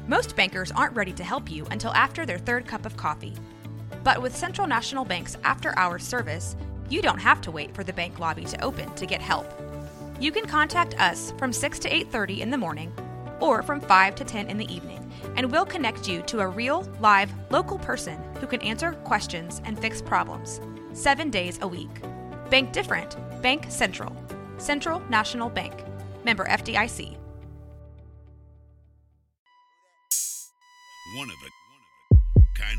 Most bankers aren't ready to help you until after their third cup of coffee. But with Central National Bank's after-hours service, you don't have to wait for the bank lobby to open to get help. You can contact us from 6 to 8:30 in the morning or from 5 to 10 in the evening, and we'll connect you to a real, live, local person who can answer questions and fix problems 7 days a week. Bank different. Bank Central. Central National Bank. Member FDIC. One of a kind.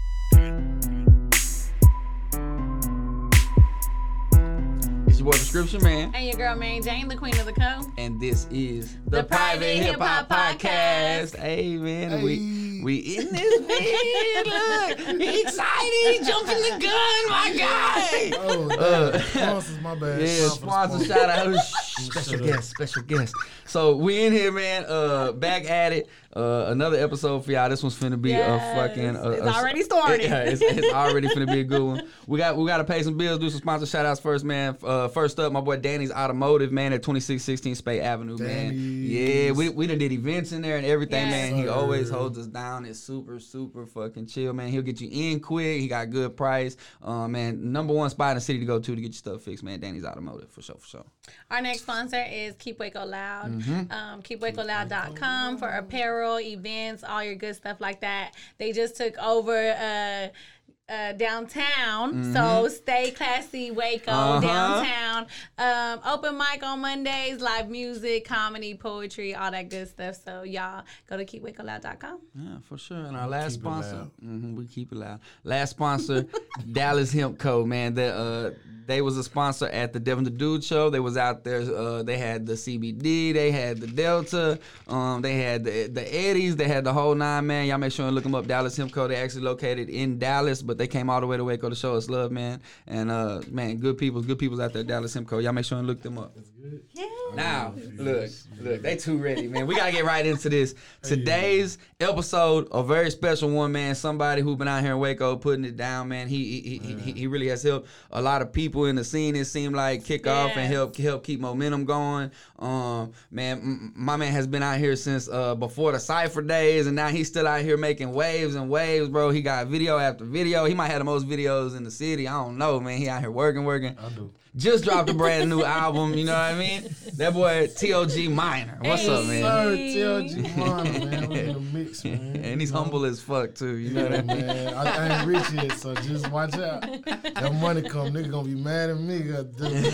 It's your boy Prescription Man. And your girl Mary Jane, the queen of the co. And this is The Private Hip Hop Podcast. Hey man, Hey. we in this bed. Look, he excited, he jumping the gun, my guy. Oh, sponsors, my bad. Yeah, sponsor shout out. Special guest. So we in here, man. Back at it. Another episode for y'all. This one's finna be a fucking. It's already started. It's already finna be a good one. We got to pay some bills. Do some sponsor shout outs first, man. First up, my boy Danny's Automotive, man, at 2616 Spade Avenue, man. Danny's. Yeah, we done did events in there and everything, Yes. man. He Sir. always holds us down. It's super fucking chill, man. He'll get you in quick. He got good price. Man, number one spot in the city to go to get your stuff fixed, man. Danny's Automotive, for sure. Our next sponsor is Keep Waco Loud. Mm-hmm. KeepWacoLoud.com for apparel, events, all your good stuff like that. They just took over downtown, so stay classy, Waco, downtown. Open mic on Mondays, live music, comedy, poetry, all that good stuff. So y'all go to KeepWacoLoud.com. Yeah, for sure. And our last Keep it sponsor, loud. we keep it loud. Last sponsor, Dallas Hemp Co. Man, they was a sponsor at the Devin the Dude show. They was out there. They had the CBD, they had the Delta, they had the Eddies, they had the whole nine, man. Y'all make sure and look them up. Dallas Hemp Co. They actually located in Dallas, but they came all the way to Waco to show us love, man. And man, good people's out there, Dallas Hemp Co. Y'all make sure and look them up. Yeah. Now, look, they too ready, man. We gotta get right into this. Today's episode, a very special one, man. Somebody who been out here in Waco putting it down, man. He really has helped a lot of people in the scene. It seemed like kick off and help keep momentum going. Man, my man has been out here since before the Cypher days, and now he's still out here making waves and waves, bro. He got video after video. He might have the most videos in the city. I don't know, man. He out here working. I do. Just dropped a brand new album, you know what I mean? That boy T.O.G. Minor. What's up, man? Sir, TLG Minor, man. We in the mix, man. And he's humble as fuck too, you know what I Yeah, mean? man. I ain't rich yet, so just watch out. That money come, nigga gonna be mad at me. Nah,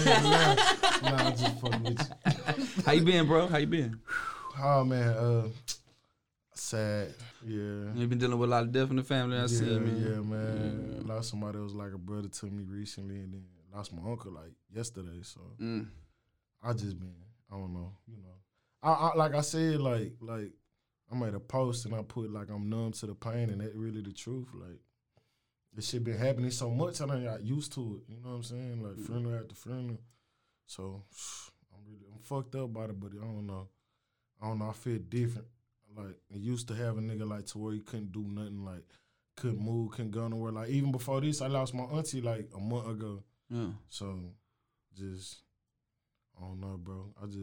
I'm just fucking with you. How you been, bro? How you been? Oh, man. Sad. Yeah. You been dealing with a lot of death in the family, I see, man. Yeah, man. Lost somebody that was like a brother to me recently, and then lost my uncle like yesterday. So I just been, I don't know, you know. I like I said, like I made a post and I put like I'm numb to the pain, and that really the truth. Like this shit been happening so much, I done got used to it. You know what I'm saying? Like funeral after funeral. So I'm fucked up about it, but I don't know. I feel different. Like it used to have a nigga like to where he couldn't do nothing, like couldn't move, couldn't go nowhere. Like even before this, I lost my auntie like a month ago. Yeah. So just I don't know, bro.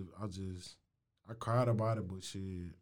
I cried about it, but shit,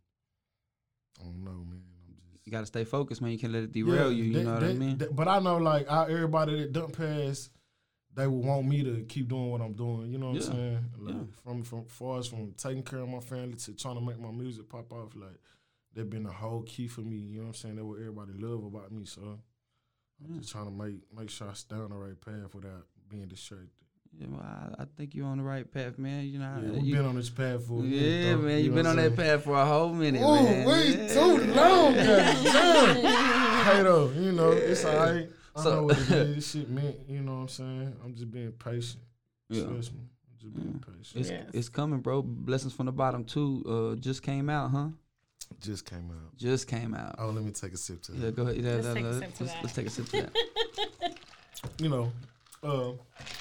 I don't know, man. You gotta stay focused, man. You can't let it derail you, you know what I mean? But I know like everybody that done pass, they would want me to keep doing what I'm doing. You know what I'm saying? Like from far as from taking care of my family to trying to make my music pop off, like that been the whole key for me. You know what I'm saying? That's what everybody love about me. So I'm just trying to make sure I stay on the right path without being distracted. Yeah, well, I think you're on the right path, man. You know, We've been on this path for a minute. yeah, though, man. you You've know been on what I'm that saying? path for a whole minute, Ooh, man. wait too long, goddamn. Hey though, you know, it's all right. I know what it is. This shit meant, you know what I'm saying? I'm just being patient. Yeah. Trust me. I'm just being patient. It's coming, bro. Blessings from the Bottom 2 just came out, huh? Just came out. Just came out. Oh, let me take a sip to Yeah, that. go ahead. Yeah, Let's take a sip to that. Let's take a sip to that. You know,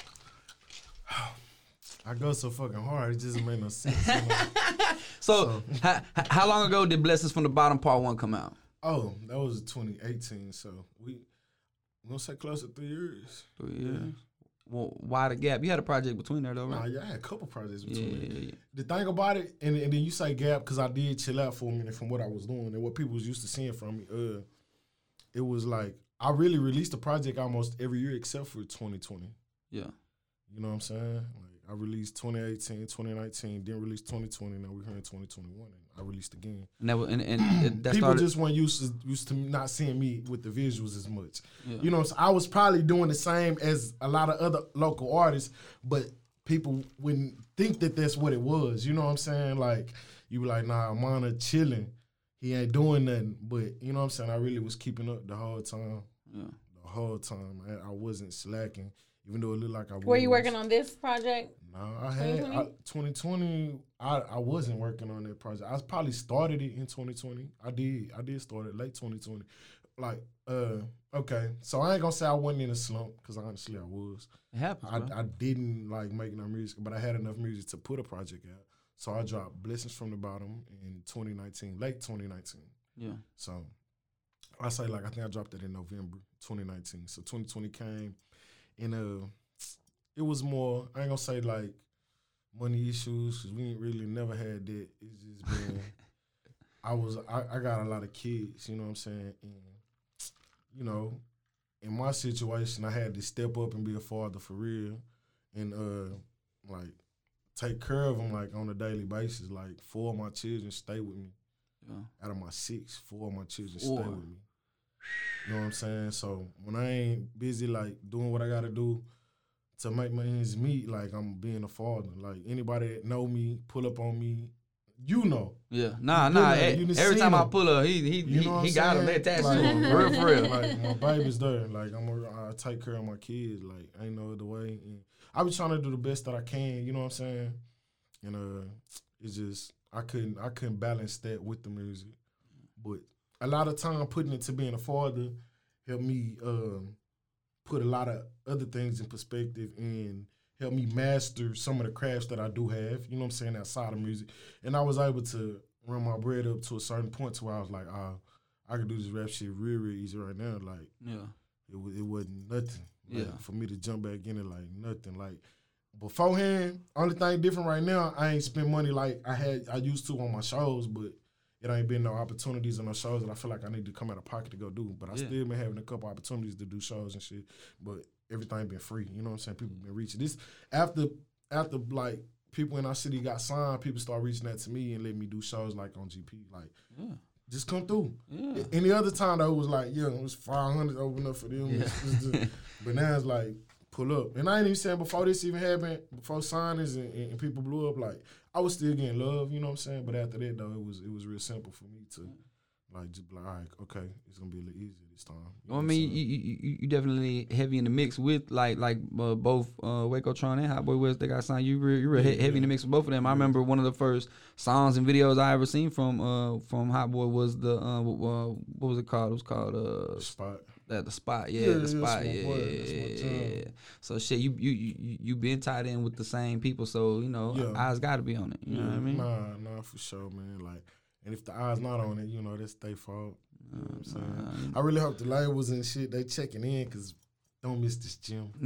I go so fucking hard, it just made no sense. You know? So, how long ago did Blessings from the Bottom Part 1 come out? Oh, that was 2018, so we gonna say close to 3 years. 3 years. why the gap? You had a project between there though, right? Nah, yeah, I had a couple projects between it. Yeah. The thing about it, and then you say gap, because I did chill out for a minute from what I was doing and what people was used to seeing from me. It was like, I really released a project almost every year except for 2020. Yeah. You know what I'm saying? Like, I released 2018, 2019, didn't release 2020. Now we're here in 2021, and I released again. And that People started, just weren't used to not seeing me with the visuals as much. Yeah. You know, so I was probably doing the same as a lot of other local artists, but people wouldn't think that that's what it was. You know what I'm saying? Like, you were like, nah, Mana chilling. He ain't doing nothing. But, you know what I'm saying? I really was keeping up the whole time. Yeah. The whole time. I wasn't slacking, even though it looked like I was. Were you working on this project? No, I had 2020. I wasn't working on that project. I probably started it in 2020. I did start it late 2020. Like, okay. So I ain't gonna say I wasn't in a slump, because honestly I was. it happens, bro. I didn't like making no music, but I had enough music to put a project out. So I dropped Blessings from the Bottom in 2019, late 2019. Yeah. So I say, like, I think I dropped it in November 2019. So 2020 came, and it was more, I ain't gonna say like money issues, because we ain't really never had that. It's just been, I got a lot of kids, you know what I'm saying? And, you know, in my situation, I had to step up and be a father for real, and like take care of them like on a daily basis. Like 4 of my children stay with me. Yeah. Out of my 6, 4 of my children stay with me. You know what I'm saying? So when I ain't busy like doing what I gotta do to make my ends meet, like I'm being a father. Like anybody that know me, pull up on me, you know. Yeah. You Nah. know, Every time I pull up, he got him attached to him. For real, for real. Like my baby's there. Like I take care of my kids. Like ain't no other way. And I be trying to do the best that I can. You know what I'm saying? And it's just I couldn't balance that with the music. But a lot of time putting it to being a father helped me put a lot of other things in perspective and help me master some of the crafts that I do have, you know what I'm saying, outside of music. And I was able to run my bread up to a certain point to where I was like, I could do this rap shit real easy right now. Like, it wasn't nothing. Like, for me to jump back in it, like, nothing. Like, beforehand, only thing different right now, I ain't spend money like I used to on my shows, but it ain't been no opportunities on no shows that I feel like I need to come out of pocket to go do. But I still been having a couple opportunities to do shows and shit. But everything been free. You know what I'm saying? People been reaching. This after like people in our city got signed, people start reaching out to me and let me do shows like on GP. Like, just come through. Yeah. Any other time though, it was like, it was 500 open up for them. Yeah. But now it's like, pull up. And I ain't even saying before this even happened, before signings and people blew up, like, I was still getting love, you know what I'm saying? But after that, though, it was real simple for me to, like, just be like, all right, okay, it's going to be a little easier this time. Well, I mean, you definitely heavy in the mix with, like both Waco Tron and Hot Boy West, they got signed. You real heavy in the mix with both of them. I remember one of the first songs and videos I ever seen from Hot Boy was the, what was it called? It was called Spot. The Spot, the Spot, yeah. So shit, you been tied in with the same people, so you know eyes got to be on it. You know what I mean? Nah, for sure, man. Like, and if the eyes not on it, you know that's their fault. You know what I'm saying? I really hope the labels and shit they checking in, cause don't miss this gym. Don't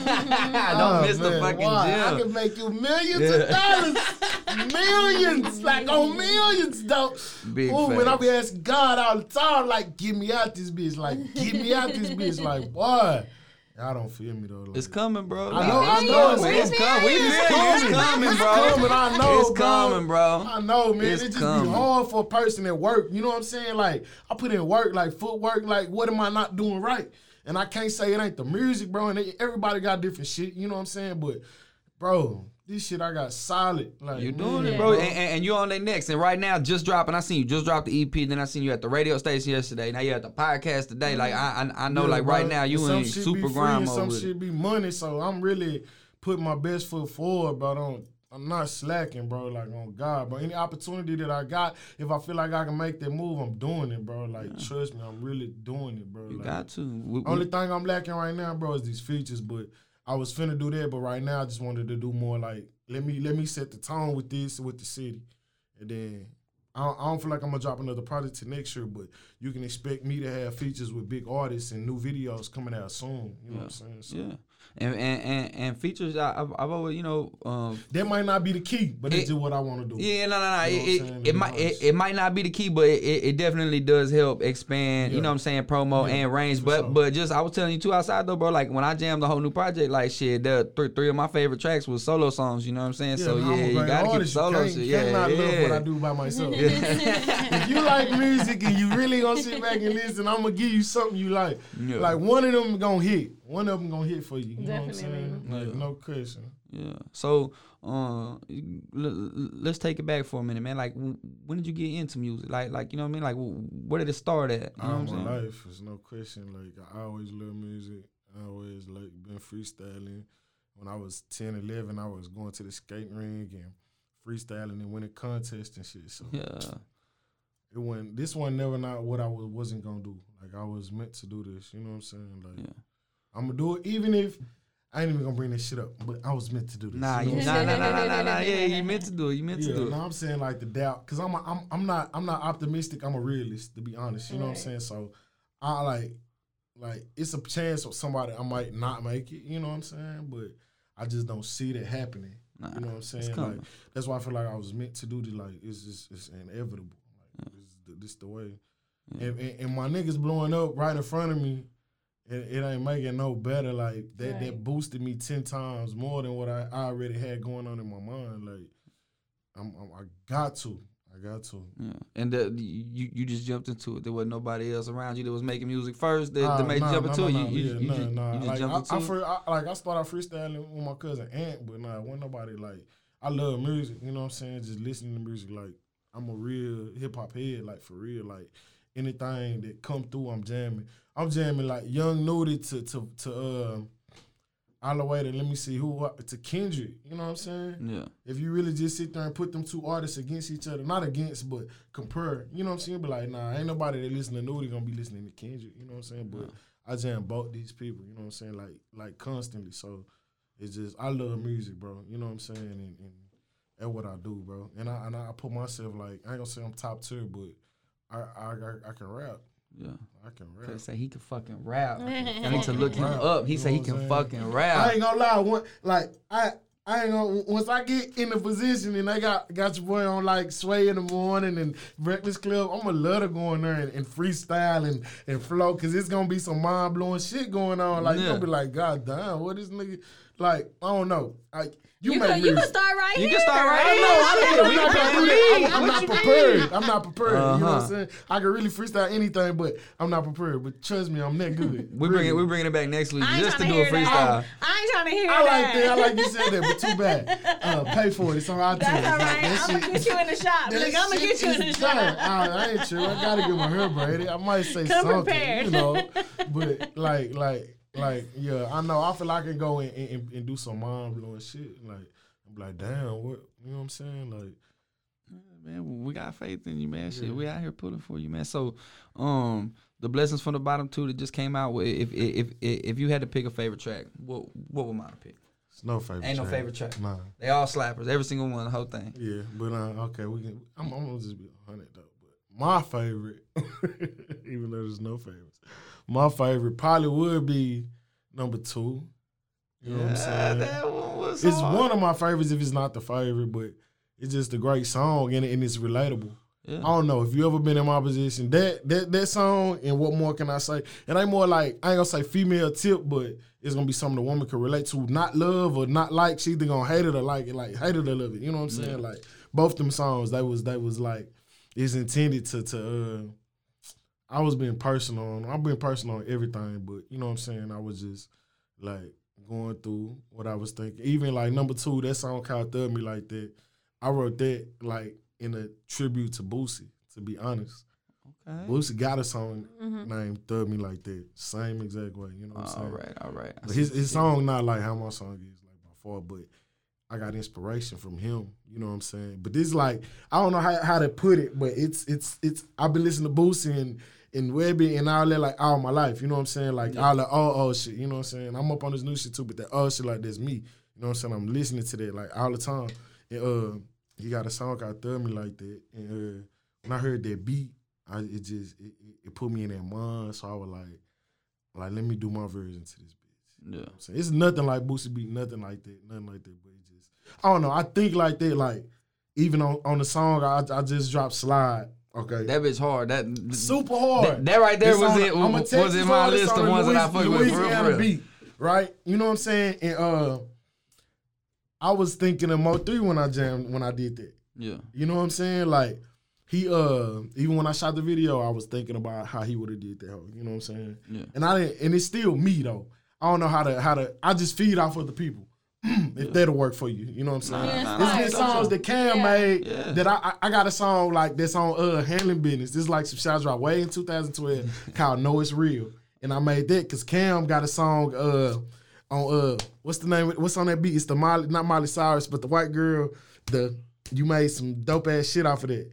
miss the fucking gym. I can make you millions of dollars. Millions, like on millions, though. When I be asking God all the time, like, get me out this bitch. Like, get me out this bitch. Like, boy. Y'all don't feel me, though. Like, it's coming, bro. I know. It's coming. It's coming, bro. I know, it's coming, bro. I know, man. It's it just coming. be hard for a person at work. You know what I'm saying? Like, I put in work, like footwork. Like, what am I not doing right? And I can't say it ain't the music, bro. And everybody got different shit. You know what I'm saying? But, bro, this shit I got solid. Like, you doing it, bro. And you on their next. And right now, just dropping. I seen you just dropped the EP. Then I seen you at the radio station yesterday. Now you at the podcast today. Like I know, like right now you in super grind mode. Some shit be money. So I'm really putting my best foot forward, but I'm not slacking, bro. Like on God, bro. Any opportunity that I got, if I feel like I can make that move, I'm doing it, bro. Like trust me, I'm really doing it, bro. You like, got to. Only thing I'm lacking right now, bro, is these features. But I was finna do that, but right now I just wanted to do more. Like let me set the tone with this with the city, and then I don't feel like I'm gonna drop another project till next year. But you can expect me to have features with big artists and new videos coming out soon. You know what I'm saying? So. Yeah. And features, I've always, you know, that might not be the key, but it's just what I want to do. Yeah, no. You know It might not be the key, but it definitely does help expand. You know what I'm saying, promo and range. But just I was telling you too outside though, bro. Like when I jammed the whole new project, like shit, the three of my favorite tracks was solo songs. You know what I'm saying? So you gotta keep solo shit. Cannot love what I do by myself. If you like music and you really gonna sit back and listen, I'm gonna give you something you like. Yeah. Like one of them gonna hit. One of them gonna hit for you. You know what I'm saying? Like no question. Yeah. So let's take it back for a minute, man. Like when did you get into music? Like you know what I mean? Like where did it start at? You know what I'm saying? My life, there's no question. Like I always loved music. I always like been freestyling. When I was 10, 11, I was going to the skate rink and freestyling and winning contests and shit. So this one never not what I wasn't gonna do. Like I was meant to do this. You know what I'm saying? Like I'm gonna do it even if I ain't even gonna bring this shit up. But I was meant to do this. Nah. Yeah, you meant to do it. You meant to do it. No, I'm saying like the doubt, cause I'm not optimistic. I'm a realist, to be honest. You know what I'm saying? So I like it's a chance for somebody I might not make it. You know what I'm saying? But I just don't see that happening. Nah, you know what I'm saying? Like that's why I feel like I was meant to do this. Like it's inevitable. Like this the way. And my niggas blowing up right in front of me. It ain't making no better. Like that boosted me 10 times more than what I already had going on in my mind. Like I got to. Yeah. And you just jumped into it. There wasn't nobody else around you that was making music first that made you jump into it. You just jumped into it. I started freestyling with my cousin Ant, but wasn't nobody like. I love music. You know what I'm saying? Just listening to music. Like I'm a real hip hop head. Like for real. Like anything that come through, I'm jamming. I'm jamming like Young Nudy to all the way to to Kendrick. You know what I'm saying? Yeah. If you really just sit there and put them two artists against each other, not against, but compare. You know what I'm saying? But like, nah, ain't nobody that listen to Nudy gonna be listening to Kendrick. You know what I'm saying? But I jam both these people. You know what I'm saying? Like constantly. So it's just I love music, bro. You know what I'm saying? And that's what I do, bro. And I put myself like I ain't gonna say I'm top tier, but I can rap. Yeah, I can rap. Say he can fucking rap. I need to look him up. He said he can fucking rap. I ain't gonna lie. I ain't gonna. Once I get in the position and they got your boy on like Sway in the morning and Breakfast Club, I'm gonna love to go in there and freestyle and flow because it's gonna be some mind blowing shit going on. Like you gonna be like, God damn, what this nigga like? I don't know. Like. You can start right here. You can start right here. I'm not prepared. I'm not prepared. You know what I'm saying? I can really freestyle anything, but I'm not prepared. But trust me, I'm that good. We're bringing it back next week just to do a freestyle. I ain't trying to hear that. I like you said that, but too bad. Pay for it. It's on iTunes. That's all right. I'm gonna get you in the shop. Look, I'm gonna get you in the shop. I ain't sure. I gotta get my hair braided. I might say something, prepared. You know. But like, yeah, I know. I feel like I can go and do some mind blowing shit. Like, I'm like, damn, what? You know what I'm saying? Like, man, we got faith in you, man. Yeah. Shit, we out here pulling for you, man. So, the Blessings from the Bottom 2 that just came out. If you had to pick a favorite track, what would mine pick? It's no favorite. Ain't track. No favorite track. Nah. They all slappers. Every single one, the whole thing. Yeah, but okay, we can. I'm gonna just be 100 though. But my favorite, even though there's no favorites. My favorite probably would be number 2. You know what I'm saying? That one was it's hard. one of my favorites if it's not the favorite, but it's just a great song and it's relatable. Yeah. I don't know if you ever been in my position. That song and what more can I say? It ain't more like I ain't gonna say female tip, but it's gonna be something the woman can relate to, not love or not like. She either gonna hate it or like it, like hate it or love it. You know what I'm saying? Like both them songs, they was like it's intended to I was being personal on. I've been personal on everything, but you know what I'm saying? I was just like going through what I was thinking. Even like number 2, that song called Thug Me Like That. I wrote that like in a tribute to Boosie, to be honest. Okay. Boosie got a song named Thug Me Like That. Same exact way. You know what I'm saying? All right. His song not like how my song is like by far, but I got inspiration from him. You know what I'm saying? But this like I don't know how to put it, but it's I've been listening to Boosie and Webby and all that like all my life, you know what I'm saying? Like all the old shit, you know what I'm saying? I'm up on this new shit too, but that old shit like that's me. You know what I'm saying? I'm listening to that like all the time. And he got a song called Thug Me Like That. And when I heard that beat, it put me in that mind. So I was like let me do my version to this bitch. Yeah. So it's nothing like Boosie beat, nothing like that. But it just, I don't know. I think like that, like, even on the song, I just dropped Slide. Okay. That bitch hard. That super hard. That right there It's was on- it. I'm a Was Texas in my artist list on of the ones that I fuck with for Louisiana real. beat, right? You know what I'm saying? And I was thinking of Mo3 when I did that. Yeah. You know what I'm saying? Like he even when I shot the video, I was thinking about how he would have did that. You know what I'm saying? Yeah. And I didn't, and it's still me though. I don't know how to. I just feed off of the people. If that'll work for you, you know what I'm saying? There's been songs that Cam made that I got a song like that's on Handling Business. This is like some shots dropped way in 2012 called Know It's Real, and I made that because Cam got a song on what's the name? What's on that beat? It's the not Miley Cyrus, but the white girl. You made some dope ass shit off of that.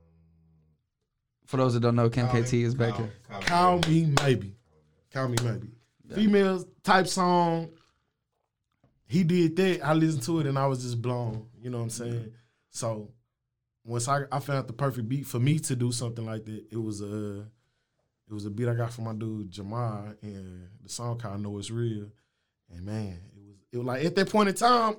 For those that don't know, Cam KT is back here. Call me maybe. Yeah. Female type song. He did that. I listened to it and I was just blown. You know what I'm saying? So once I found the perfect beat for me to do something like that, it was a beat I got from my dude Jamar, and the song called Know It's Real. And man, it was like at that point in time,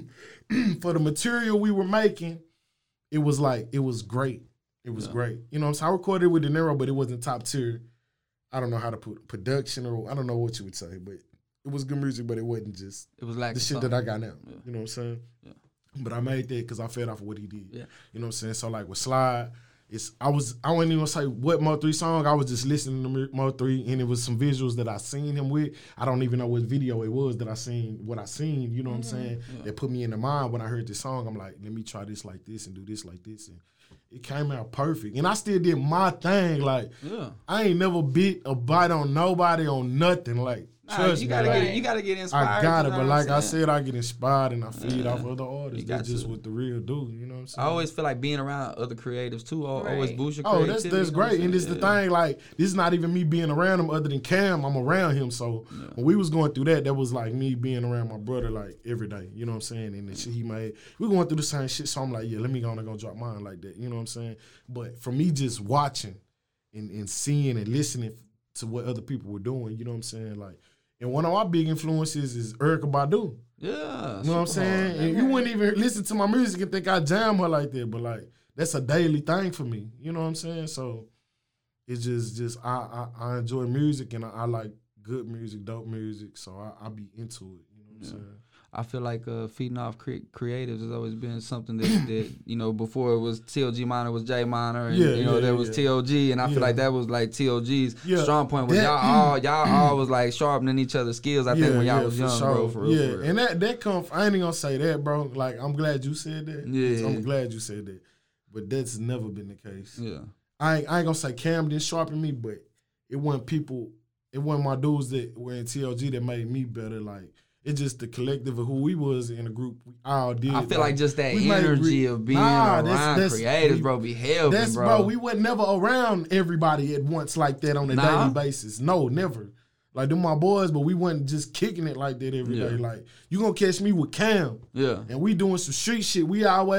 for the material we were making, it was great. It was great. You know what I'm saying? I recorded it with De Niro, but it wasn't top tier. I don't know how to put production, or I don't know what you would say, but it was good music, but it wasn't just like the shit that I got now. Yeah. You know what I'm saying? Yeah. But I made that because I fed off of what he did. Yeah. You know what I'm saying? So like with Slide, I wasn't even gonna say what Mo3 song. I was just listening to Mo3, and it was some visuals that I seen him with. I don't even know what video it was that I seen. What I seen, you know what I'm saying? Yeah. That put me in the mind when I heard this song. I'm like, let me try this like this and do this like this, and it came out perfect. And I still did my thing. Like I ain't never bit a bite on nobody on nothing. Like trust you me, gotta like, you gotta get inspired. I got it, you know but what like I'm I saying? said, I get inspired and I feed off other artists. got That's just to. what the real do. You know what I'm saying? I always feel like being around other creatives too always boosts your creativity. That's great. And this is the thing, like, this is not even me being around him other than Cam. I'm around him. So when we was going through that was like me being around my brother like every day. You know what I'm saying? And the shit he made. We going through the same shit. So I'm like, yeah, let me go drop mine like that. You know what I'm saying? But for me just watching and seeing and listening to what other people were doing, you know what I'm saying? Like, and one of my big influences is Erykah Badu. Yeah. You know what I'm saying? And you wouldn't even listen to my music and think I jam her like that, but like that's a daily thing for me. You know what I'm saying? So it's just I enjoy music, and I like good music, dope music. So I be into it. You know what I'm saying? I feel like feeding off creatives has always been something that you know, before it was TLG Minor was J Minor, and there was TLG, and I feel like that was like TLG's strong point was y'all all was like sharpening each other's skills. I think when y'all was young, bro. For real, for real. And that come. I ain't even gonna say that, bro. Like I'm glad you said that. Yeah, I'm glad you said that. But that's never been the case. Yeah, I ain't gonna say Cam didn't sharpen me, but it wasn't people. It wasn't my dudes that were in TLG that made me better. Like. It's just the collective of who we was in the group. We all did. I feel like just that energy of being around creatives, bro, be helping, bro. We were never around everybody at once like that on a daily basis. No, never. Like, them my boys, but we wasn't just kicking it like that every day. Like, you gonna catch me with Cam. Yeah. And we doing some street shit. We over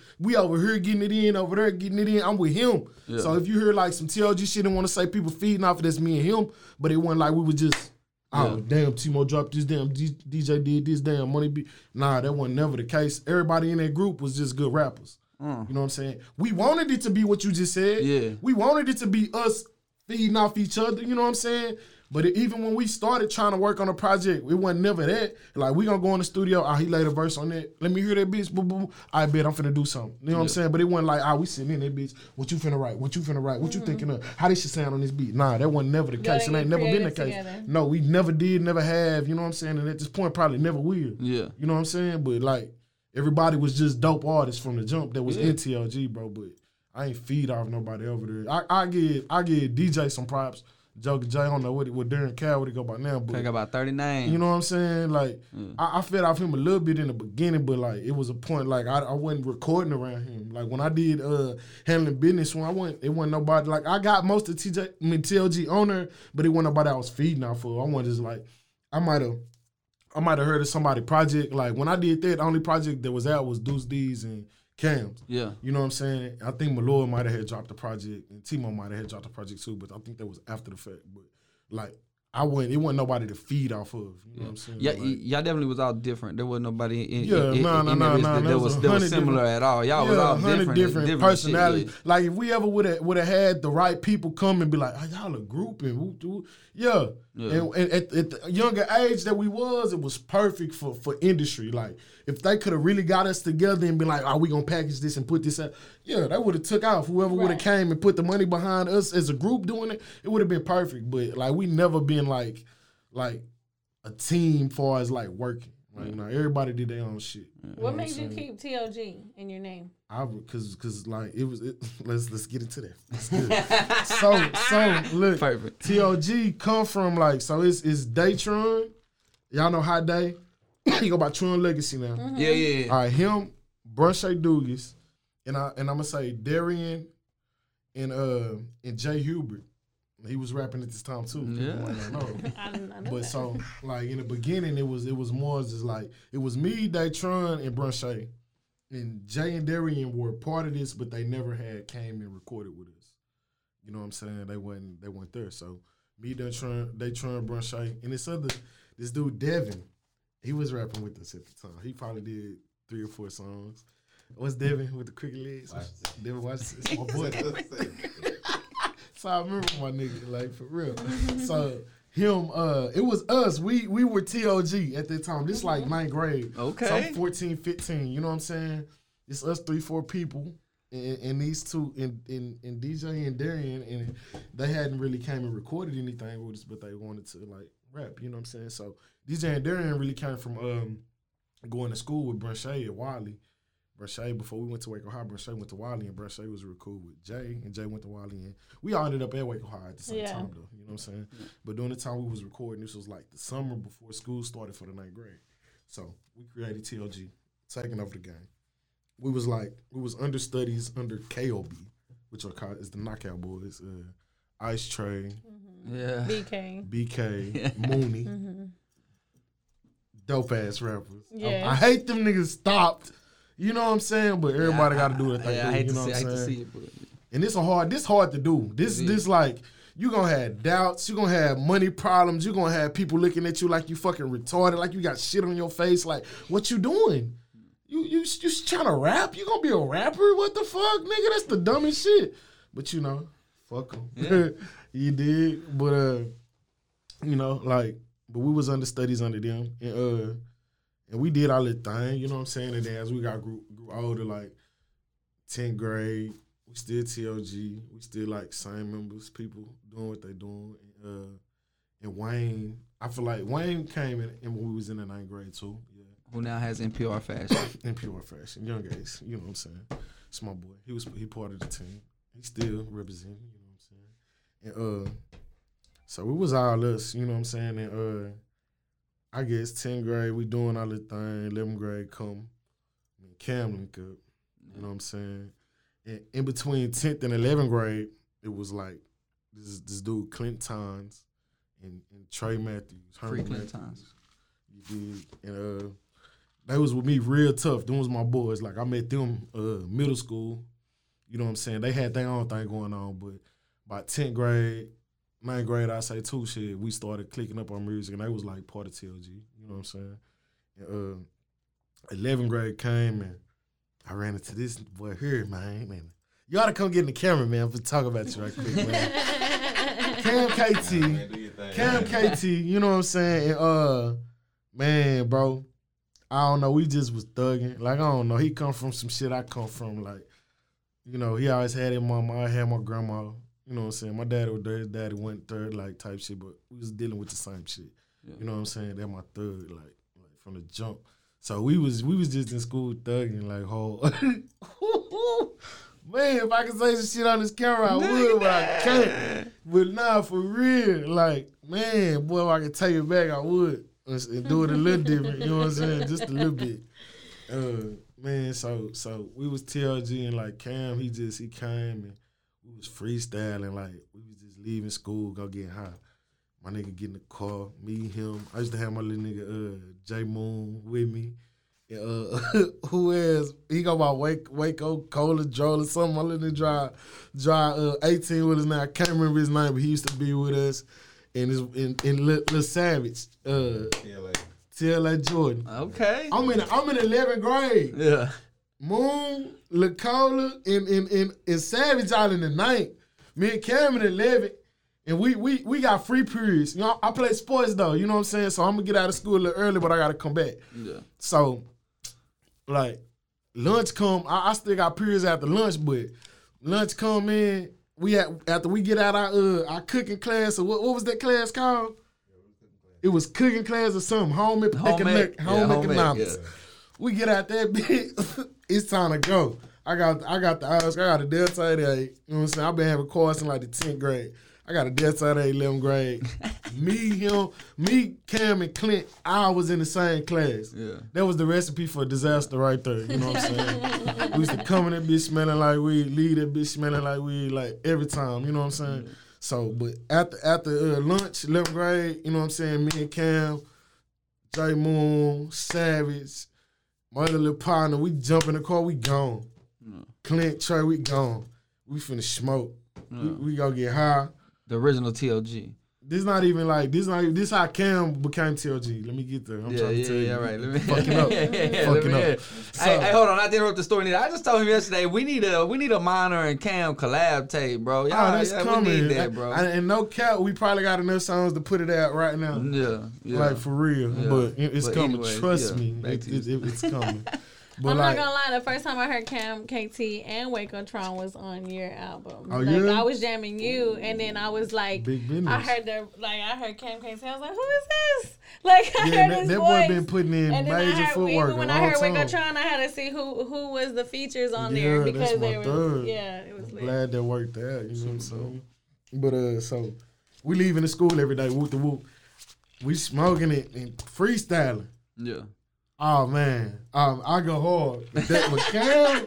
here getting it in, over there getting it in. I'm with him. Yeah. So if you hear like some TLG shit and want to say people feeding off of that's me and him, but it wasn't like we were just... damn, Timo dropped this, damn, DJ did this, damn, Money beat. Nah, that wasn't never the case. Everybody in that group was just good rappers. You know what I'm saying? We wanted it to be what you just said. Yeah. We wanted it to be us feeding off each other, you know what I'm saying? But even when we started trying to work on a project, it wasn't never that. Like, we gonna go in the studio, he laid a verse on that. Let me hear that bitch, boom, boom. I bet I'm finna do something. You know what I'm saying? But it wasn't like, we sitting in that bitch. What you finna write? What you finna write? What you thinking of? How this shit sound on this beat? Nah, that wasn't never the case. It ain't never been the case. Together. No, we never did, never have. You know what I'm saying? And at this point, probably never will. Yeah. You know what I'm saying? But like, everybody was just dope artists from the jump that was in TLG, bro. But I ain't feed off nobody over there. I give DJ some props. Joker J, I don't know what Darren Cal would he go by now, but I got about 30 names. You know what I'm saying? Like I fed off him a little bit in the beginning, but like it was a point like I wasn't recording around him. Like when I did Handling Business, when it wasn't nobody like I got most of TLG on there, but it wasn't nobody I was feeding off for. I wasn't just like I might have heard of somebody project. Like when I did that, the only project that was out was Deuce D's and Cam's. Yeah. You know what I'm saying? I think Malloy might have had dropped the project and Timo might have had dropped the project too, but I think that was after the fact. But like it wasn't nobody to feed off of. You know what I'm saying? Yeah, Like, y'all definitely was all different. There wasn't nobody in Yeah, in no, that was similar at all. Y'all was all 100 different shit, personalities. yeah. Like if we ever would have had the right people come and be like, oh, y'all a group and whoop. Yeah. And at the younger age that we was, it was perfect for industry. Like if they could have really got us together and been like, we gonna package this and put this out. Yeah, they would have took off. Whoever would have came and put the money behind us as a group doing it, it would have been perfect. But like we never been like a team far as like working. Like, you know, everybody did their own shit. What made you keep TLG in your name? Cause like let's get into that. Let's get it. so look, Perfect. TLG come from like it's Daytron. Y'all know Hot Day. He go by Tron Legacy now. Mm-hmm. Yeah. All right, him, Brunshay Dugas, and I'm gonna say Darian and Jay Hubert. He was rapping at this time too. Yeah. I didn't know But that. so like in the beginning, it was more just like it was me, Daytron, and Brunshay, and Jay and Darian were part of this, but they never came and recorded with us. You know what I'm saying? They weren't there. So me, Daytron, Brunshay, and this dude Devin, he was rapping with us at the time. He probably did 3 or 4 songs. What's Devin with the cricket legs? Devin, watch this. It's my boy. So I remember my nigga, like, for real. So him, it was us. We were TLG at that time. This like 9th grade. Okay. So I'm 14, 15. You know what I'm saying? It's us 3, 4 people. And these two, and DJ and Darian, and they hadn't really came and recorded anything with us, but they wanted to, like, rap. You know what I'm saying? So DJ and Darian really came from going to school with Brunshay at Wiley. Brunshay, before we went to Waco High, Brunshay went to Wiley, and Brunshay was real cool with Jay, and Jay went to Wiley, and we all ended up at Waco High at the same time, though. You know what I'm saying? But during the time we was recording, this was like the summer before school started for the 9th grade. So we created TLG, taking over the game. We was understudies under KOB, which is the Knockout Boys, Ice Tray, Yeah. BK. Mooney, dope ass rappers. Yeah. I hate them niggas stopped. You know what I'm saying? But everybody got to do what they do. I hate you know to what I'm see saying? it, but And this hard to do. This like you gonna have doubts. You gonna have money problems. You gonna have people looking at you like you fucking retarded, like you got shit on your face. Like what you doing? You trying to rap? You gonna be a rapper? What the fuck, nigga? That's the dumbest shit. But you know, fuck them. Yeah. You did, but you know, like, but we was understudies under them, and we did our little thing. You know what I'm saying? And then as we grew older, like 10th grade, we still TLG. We still like same members, people doing what they doing. And Wayne, I feel like Wayne came in when we was in the 9th grade too. Yeah. who now has NPR Fashion. NPR Fashion, young Ace. You know what I'm saying? It's my boy. He part of the team. He still representing. You know what I'm saying? And so it was all us. You know what I'm saying? And I guess 10th grade we doing all the thing. 11th grade come. Cam link up. You know what I'm saying? And in between 10th and 11th grade, it was like this dude Clint Tons and Trey Matthews. Free Clint Tons. You did. And they was with me real tough. Them was my boys. Like I met them middle school. You know what I'm saying? They had their own thing going on, but by 10th grade, 9th grade, I say too, shit, we started clicking up on music, and they was like part of TLG. You know what I'm saying? And 11th grade came, and I ran into this boy here, man. You ought to come get in the camera, man, for talk about you right quick, man. Cam KT, you know what I'm saying? And man, bro, I don't know, we just was thugging. Like, I don't know, he come from some shit I come from, like, you know, he always had his mama, I had my grandma. You know what I'm saying? My daddy was there, his daddy went third, like, type shit, but we was dealing with the same shit. Yeah. You know what I'm saying? They're my thug, like from the jump. So we was just in school thugging, like, whole. Man, if I could say some shit on this camera, I would, but I can't. But nah, for real, like, man, boy, if I could take it back, I would. And do it a little different, you know what I'm saying? Just a little bit. Man, so we was TLG, and like Cam, he came and we was freestyling, like we was just leaving school, go get high. My nigga get in the car, me, him. I used to have my little nigga J Moon with me. And, who else? He go by Waco, Cola, Joel, or something. My little nigga drive 18 with us now. I can't remember his name, but he used to be with us. and it's in Lil Savage, TLA Jordan. Okay. I'm in 11th grade. Yeah. Moon, LaCola, and Savage out in the 9th. Me and Cam in 11th. And we got free periods. You know, I play sports though, you know what I'm saying? So I'm gonna get out of school a little early, but I gotta come back. Yeah. So, like, lunch come, I still got periods after lunch, but lunch come in, after we get out our cooking class, or what was that class called? It was cooking class or something, home economics. Yeah. We get out that bit, it's time to go. I got the Irish, I got a Delta 8, you know what I'm saying? I've been having course in like the 10th grade. I got a Delta 8, 11th grade. Me, Cam, and Clint, I was in the same class. Yeah. That was the recipe for disaster right there, you know what I'm saying? We used to come in that bitch smelling like weed, leave that bitch smelling like weed, like every time, you know what I'm saying? Yeah. So, but after lunch, 11th grade, you know what I'm saying, me and Cam, J Moon, Savage, my other little partner, we jump in the car, we gone. Yeah. Clint, Trey, we gone. We finna smoke. Yeah. We gonna get high. The original TLG. This how Cam became TLG. Let me get there. I'm trying to tell you. Yeah, right. Let me fucking up. Fucking up. So, hey, hold on. I didn't interrupt the story. I just told him yesterday we need a Minor and Cam collab tape, bro. That's coming. We need that, bro. And no cap, we probably got enough songs to put it out right now. Yeah. Like for real. Yeah. But it's coming. Anyway, trust me. It's coming. But I'm not gonna lie, the first time I heard Cam, KT, and Waco Tron was on your album. Oh, yeah? I was jamming you, and then I was like, Big business. I heard Cam, KT, I was like, who is this? Like, I heard his that voice. Boy been putting in major footwork. Even when I heard Waco Tron, I had to see who was the features on there because that's they were, third. it was lit. Glad that worked out, you know what I'm saying? But so we leaving the school every day, whoop the whoop. We smoking it and freestyling. Yeah. Oh man, I go hard. That with Cam,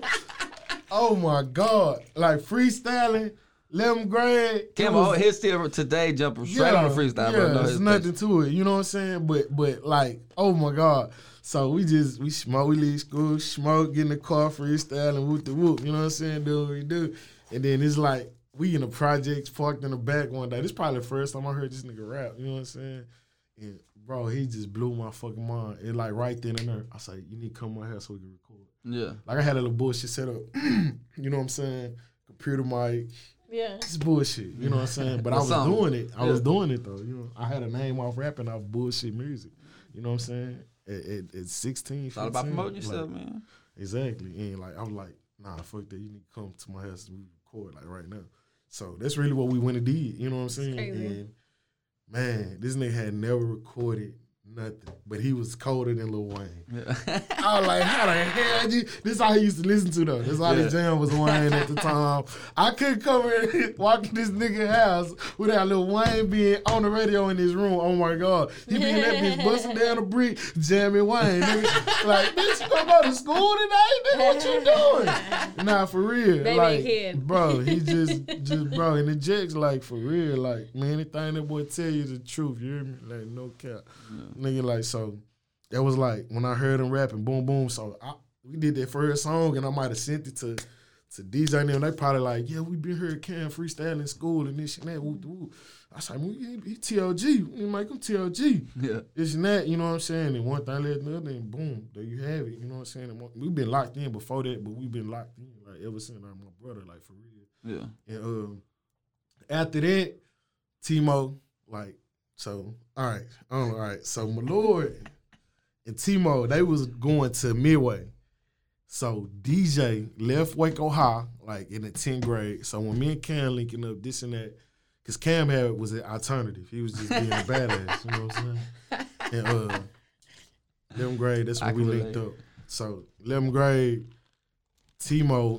oh my God, like freestyling, 11th grade. Cam, his still today jumping straight on the freestyle, bro. Yeah, there's nothing to it. You know what I'm saying? But like, oh my God. So we smoke, we leave school, smoke, get in the car, freestyling, whoop the whoop. You know what I'm saying? Do what we do, and then it's like we in the projects, parked in the back one day. This probably the first time I heard this nigga rap. You know what I'm saying? And bro, he just blew my fucking mind. It like right then and there. I said, you need to come on here so we can record. Yeah. Like I had a little bullshit set up. You know what I'm saying? Computer mic. Yeah. It's bullshit. You know what I'm saying? But I was doing it. I was doing it though. You know, I had a name off rapping off bullshit music. You know what I'm saying? At 16, 15. It's all about promoting yourself, man. Exactly. And like I was like, nah, fuck that. You need to come to my house and we record like right now. So that's really what we went and did. You know what I'm saying? Crazy. And man, this nigga had never recorded nothing, but he was colder than Lil Wayne. Yeah. I was like, how the hell this is how he used to listen to though. That's how the jam was Wayne at the time. I couldn't come in walk in this nigga house without Lil Wayne being on the radio in his room. Oh my God. He be in that bitch busting down the brick, jamming Wayne. Nigga. Like, bitch, you gonna go to school today? Nigga, what you doing? Nah, for real. Baby like, kid. Bro, he just bro, and the Jack's like, for real, like, man, anything that boy tell you the truth, you hear me? Like, no cap. Nigga, like, so that was like when I heard him rapping, boom, boom. So we did that first song, and I might have sent it to DJ and them. They probably like, yeah, we been here at Cam freestyling in school and this and that. Woo, woo. I said, well, he TLG. We make him TLG. Yeah. This and that, you know what I'm saying? And one thing led to another, and boom, there you have it. You know what I'm saying? And we've been locked in before that, but we've been locked in like ever since I'm my brother, like for real. Yeah. And after that, Timo, like, so, all right. So, my Lord and Timo, they was going to Midway. So, DJ left Waco High, like, in the 10th grade. So, when me and Cam linking up this and that, because Cam was an alternative. He was just being a badass, you know what I'm saying? And 11th grade, that's when we linked up. So, 11th grade, Timo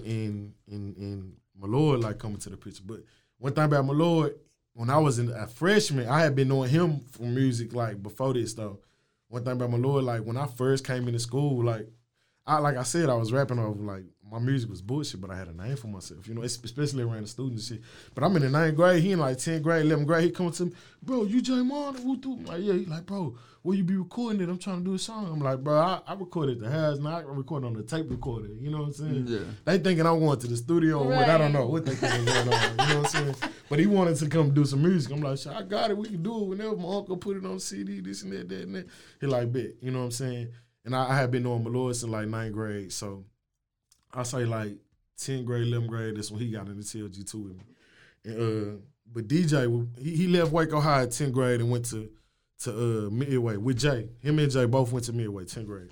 and my Lord, like, coming to the picture. But one thing about my Lord, when I was a freshman, I had been knowing him from music, like, before this, though. One thing about my Lord, like, when I first came into school, like, like I said, I was rapping over like my music was bullshit, but I had a name for myself, you know, especially around the students and shit. But I'm in the 9th grade, he in like 10th grade, 11th grade, he coming to me, bro, you J-Mon? I'm like, yeah. He like, bro, where you be recording it? I'm trying to do a song. I'm like, bro, I recorded the house, now I record on the tape recorder. You know what I'm saying? Yeah. They thinking I'm going to the studio or what. I don't know what they think going on. You know what I'm saying? But he wanted to come do some music. I'm like, I got it. We can do it whenever my uncle put it on CD, this and that, and that. He like, bet. You know what I'm saying? And I had been knowing Malloy since like 9th grade. So I say like 10th grade, 11th grade, that's when he got into TLG2 with me. And, but DJ, he left Waco High at 10th grade and went to Midway with Jay. Him and Jay both went to Midway, 10th grade.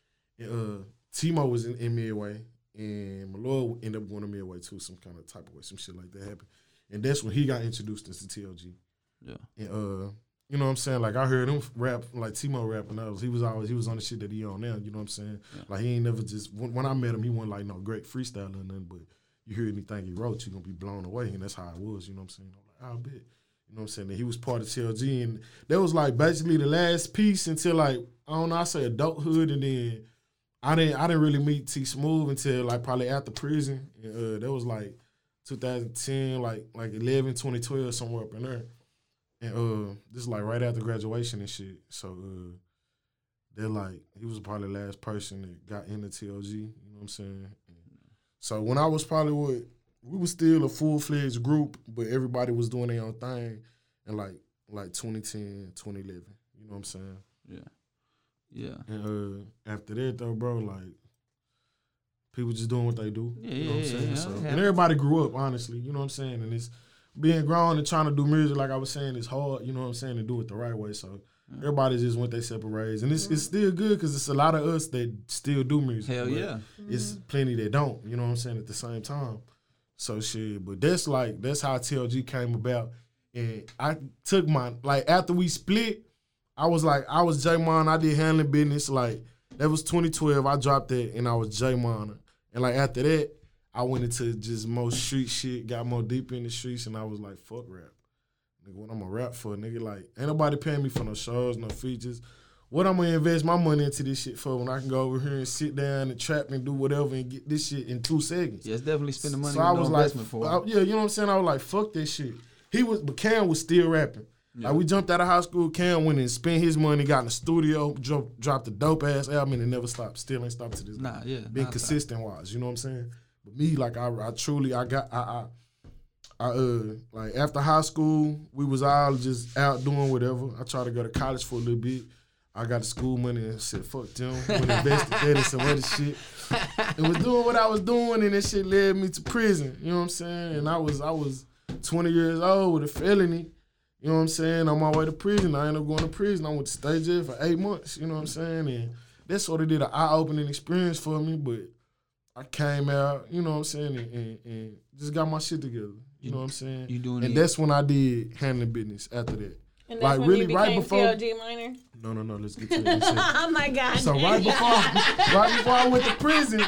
And Timo was in Midway, and Malloy ended up going to Midway too, some kind of type of way, some shit like that happened. And that's when he got introduced into TLG. Yeah. And you know what I'm saying? Like I heard him rap, like Timo rapping others. He was on the shit that he on now, you know what I'm saying? Yeah. Like he ain't never just, when I met him, he wasn't like no great freestyler or nothing, but you hear anything he wrote, you're gonna be blown away, and that's how it was, you know what I'm saying? I'm like, I'll bet. You know what I'm saying? And he was part of TLG, and that was like basically the last piece until like, I don't know, I say adulthood, and then I didn't really meet T Smooth until like probably after prison. And, that was like 2010, like 11, 2012, somewhere up in there. And this is like right after graduation and shit. So they're like, he was probably the last person that got into TLG, you know what I'm saying? So when I was probably we was still a full-fledged group, but everybody was doing their own thing in like 2010, 2011, you know what I'm saying? Yeah. Yeah. And after that though, bro, like people just doing what they do, you know what I'm saying? Yeah, so, and everybody grew up, honestly, you know what I'm saying? And it's being grown and trying to do music, like I was saying, is hard, you know what I'm saying, to do it the right way. So everybody just went their separate ways. And it's still good because it's a lot of us that still do music. Hell yeah. It's plenty that don't, you know what I'm saying, at the same time. So shit, but that's how TLG came about. And I took after we split, I was J-Mon, I did handling business. Like, that was 2012, I dropped that and I was J-Mon. And like after that, I went into just more street shit, got more deep in the streets, and I was like, fuck rap. Nigga, what I'm gonna rap for? Nigga, like, ain't nobody paying me for no shows, no features. What I'm gonna invest my money into this shit for when I can go over here and sit down and trap and do whatever and get this shit in 2 seconds? Yeah, it's definitely spending money so on no investment for it. Yeah, you know what I'm saying? I was like, fuck this shit. But Cam was still rapping. Yeah. Like, we jumped out of high school, Cam went and spent his money, got in the studio, dropped a dope-ass album, and it never stopped. Still ain't stopped to this day. Been consistent-wise, you know what I'm saying? But me, like, like, after high school, we was all just out doing whatever. I tried to go to college for a little bit. I got the school money and said, fuck them. Went and invested that in some other shit. And was doing what I was doing, and that shit led me to prison. You know what I'm saying? And I was 20 years old with a felony. You know what I'm saying? On my way to prison. I ended up going to prison. I went to state jail for 8 months. You know what I'm saying? And that sort of did an eye-opening experience for me, but I came out, you know what I'm saying, and just got my shit together. You know what I'm saying? And that's when I did handling business after that. And that's like when really you right before TLG minor? No, let's get to it. Oh my God. So right before I went to prison,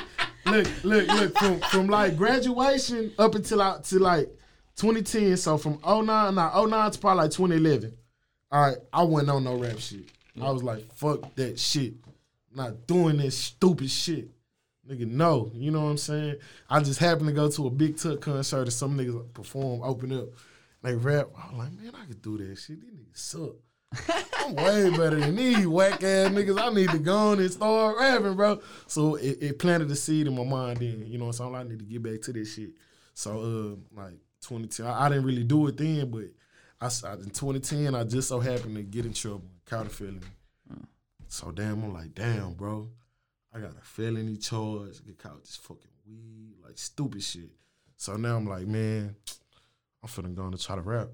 look, from like graduation up until like 2010, so from 09 to probably like 2011. All right, I wasn't on no rap shit. I was like, fuck that shit. I'm not doing this stupid shit. Nigga, no. You know what I'm saying? I just happened to go to a Big Tuck concert and some niggas perform, open up. They rap. I was like, man, I could do that shit. These niggas suck. I'm way better than these whack-ass niggas. I need to go on and start rapping, bro. So it planted a seed in my mind then. You know what I'm saying? I need to get back to this shit. So, like, 2010, I didn't really do it then, but in 2010, I just so happened to get in trouble, caught a felony. So, I'm like, damn, bro. I got a felony charge, get caught with this fucking weed, like stupid shit. So now I'm like, man, I'm finna go and try to rap.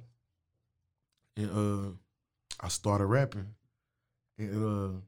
And I started rapping. And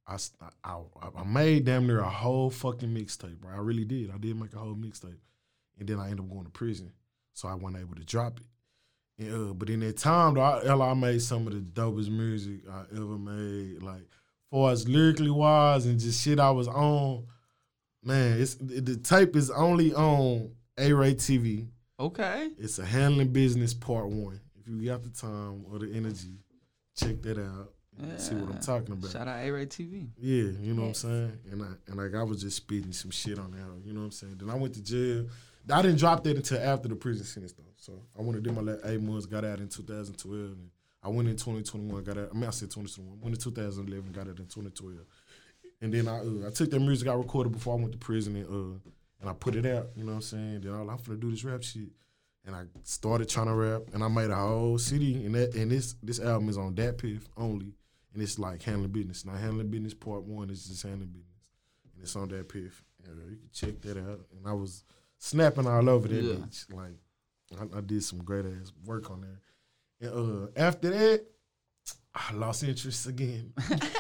I made damn near a whole fucking mixtape, bro. I really did. I did make a whole mixtape. And then I ended up going to prison. So I wasn't able to drop it. And, but in that time, though, I made some of the dopest music I ever made, like, far as lyrically wise and just shit I was on, man, the tape is only on A-Ray TV. Okay. It's a handling business part 1. If you got the time or the energy, check that out. See what I'm talking about. Shout out A-Ray TV. Yeah, you know what I'm saying? And like I was just spitting some shit on there, you know what I'm saying? Then I went to jail. I didn't drop that until after the prison sentence though. So I went to do my last 8 months, got out in 2012. And I went in 2021, got out. I said 2021. Went in 2011, got out in 2012. And then I took that music I recorded before I went to prison and I put it out, you know what I'm saying? Then I'm finna do this rap shit. And I started trying to rap and I made a whole CD and this album is on Dat Piff only. And it's like Handling Business. Now, Handling Business Part 1 is just Handling Business. And it's on Dat Piff. You can check that out. And I was snapping all over that bitch. Like, I did some great-ass work on there. And after that, I lost interest again.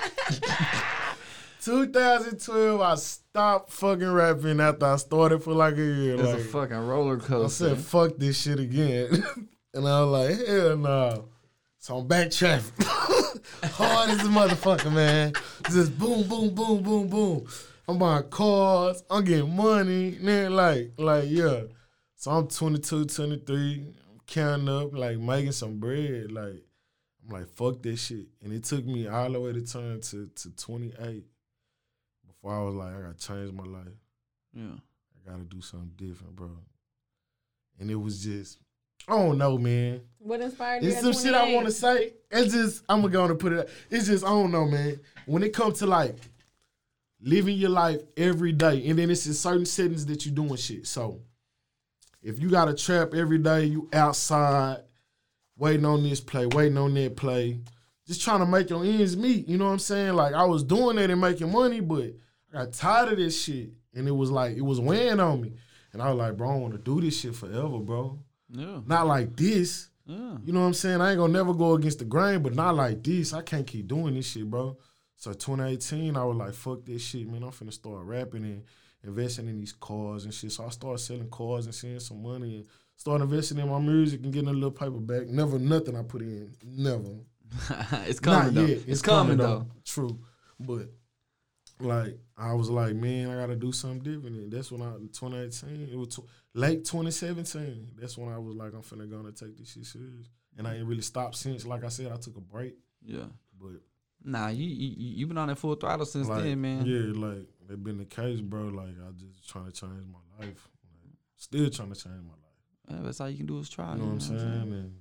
2012, I stopped fucking rapping after I started for like a year. It's a fucking roller coaster. I said, fuck this shit again. And I was like, hell no. So I'm back traffic. Hard as a motherfucker, man. Just boom, boom, boom, boom, boom. I'm buying cars. I'm getting money. Man, like, yeah. So I'm 22, 23. I'm counting up, like, making some bread. Like, I'm like, fuck this shit. And it took me all the way to turn to 28 before I was like, I got to change my life. Yeah. I got to do something different, bro. And it was just... I don't know, man. What inspired you? It's some shit I want to say. It's just, I'm going to put it out. It's just, I don't know, man. When it comes to, like, living your life every day, and then it's in certain settings that you doing shit. So, if you got to trap every day, you outside, waiting on this play, waiting on that play, just trying to make your ends meet, you know what I'm saying? Like, I was doing that and making money, but I got tired of this shit. And it was like, it was weighing on me. And I was like, bro, I want to do this shit forever, bro. Yeah. Not like this. Yeah. You know what I'm saying? I ain't gonna never go against the grain, but not like this. I can't keep doing this shit, bro. So 2018, I was like, fuck this shit, man. I'm finna start rapping and investing in these cars and shit. So I started selling cars and seeing some money and started investing in my music and getting a little paper back. Never nothing I put in. Never. It's coming, though. Yet. It's coming, though. True. But, like, I was like, man, I got to do something different. And that's when 2018, it was late 2017. That's when I was like, I'm finna go and take this shit serious. And I ain't really stopped since. Like I said, I took a break. Yeah. But nah, you been on that full throttle since like, then, man. Yeah, like, that been the case, bro. Like, I just trying to change my life. Like, still trying to change my life. Yeah, that's all you can do is try. You know what I'm saying? And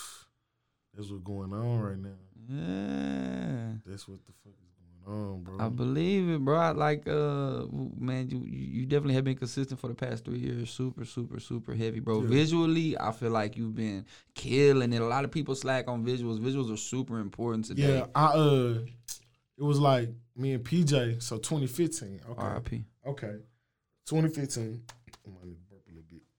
that's what's going on right now. Yeah. That's what the fuck is going on, bro. I believe it, bro. Man, you definitely have been consistent for the past 3 years. Super, super, super heavy, bro. Yeah. Visually, I feel like you've been killing it. A lot of people slack on visuals. Visuals are super important today. Yeah, it was like me and PJ, so 2015. Okay. R.I.P. Okay. 2015. I might need to burp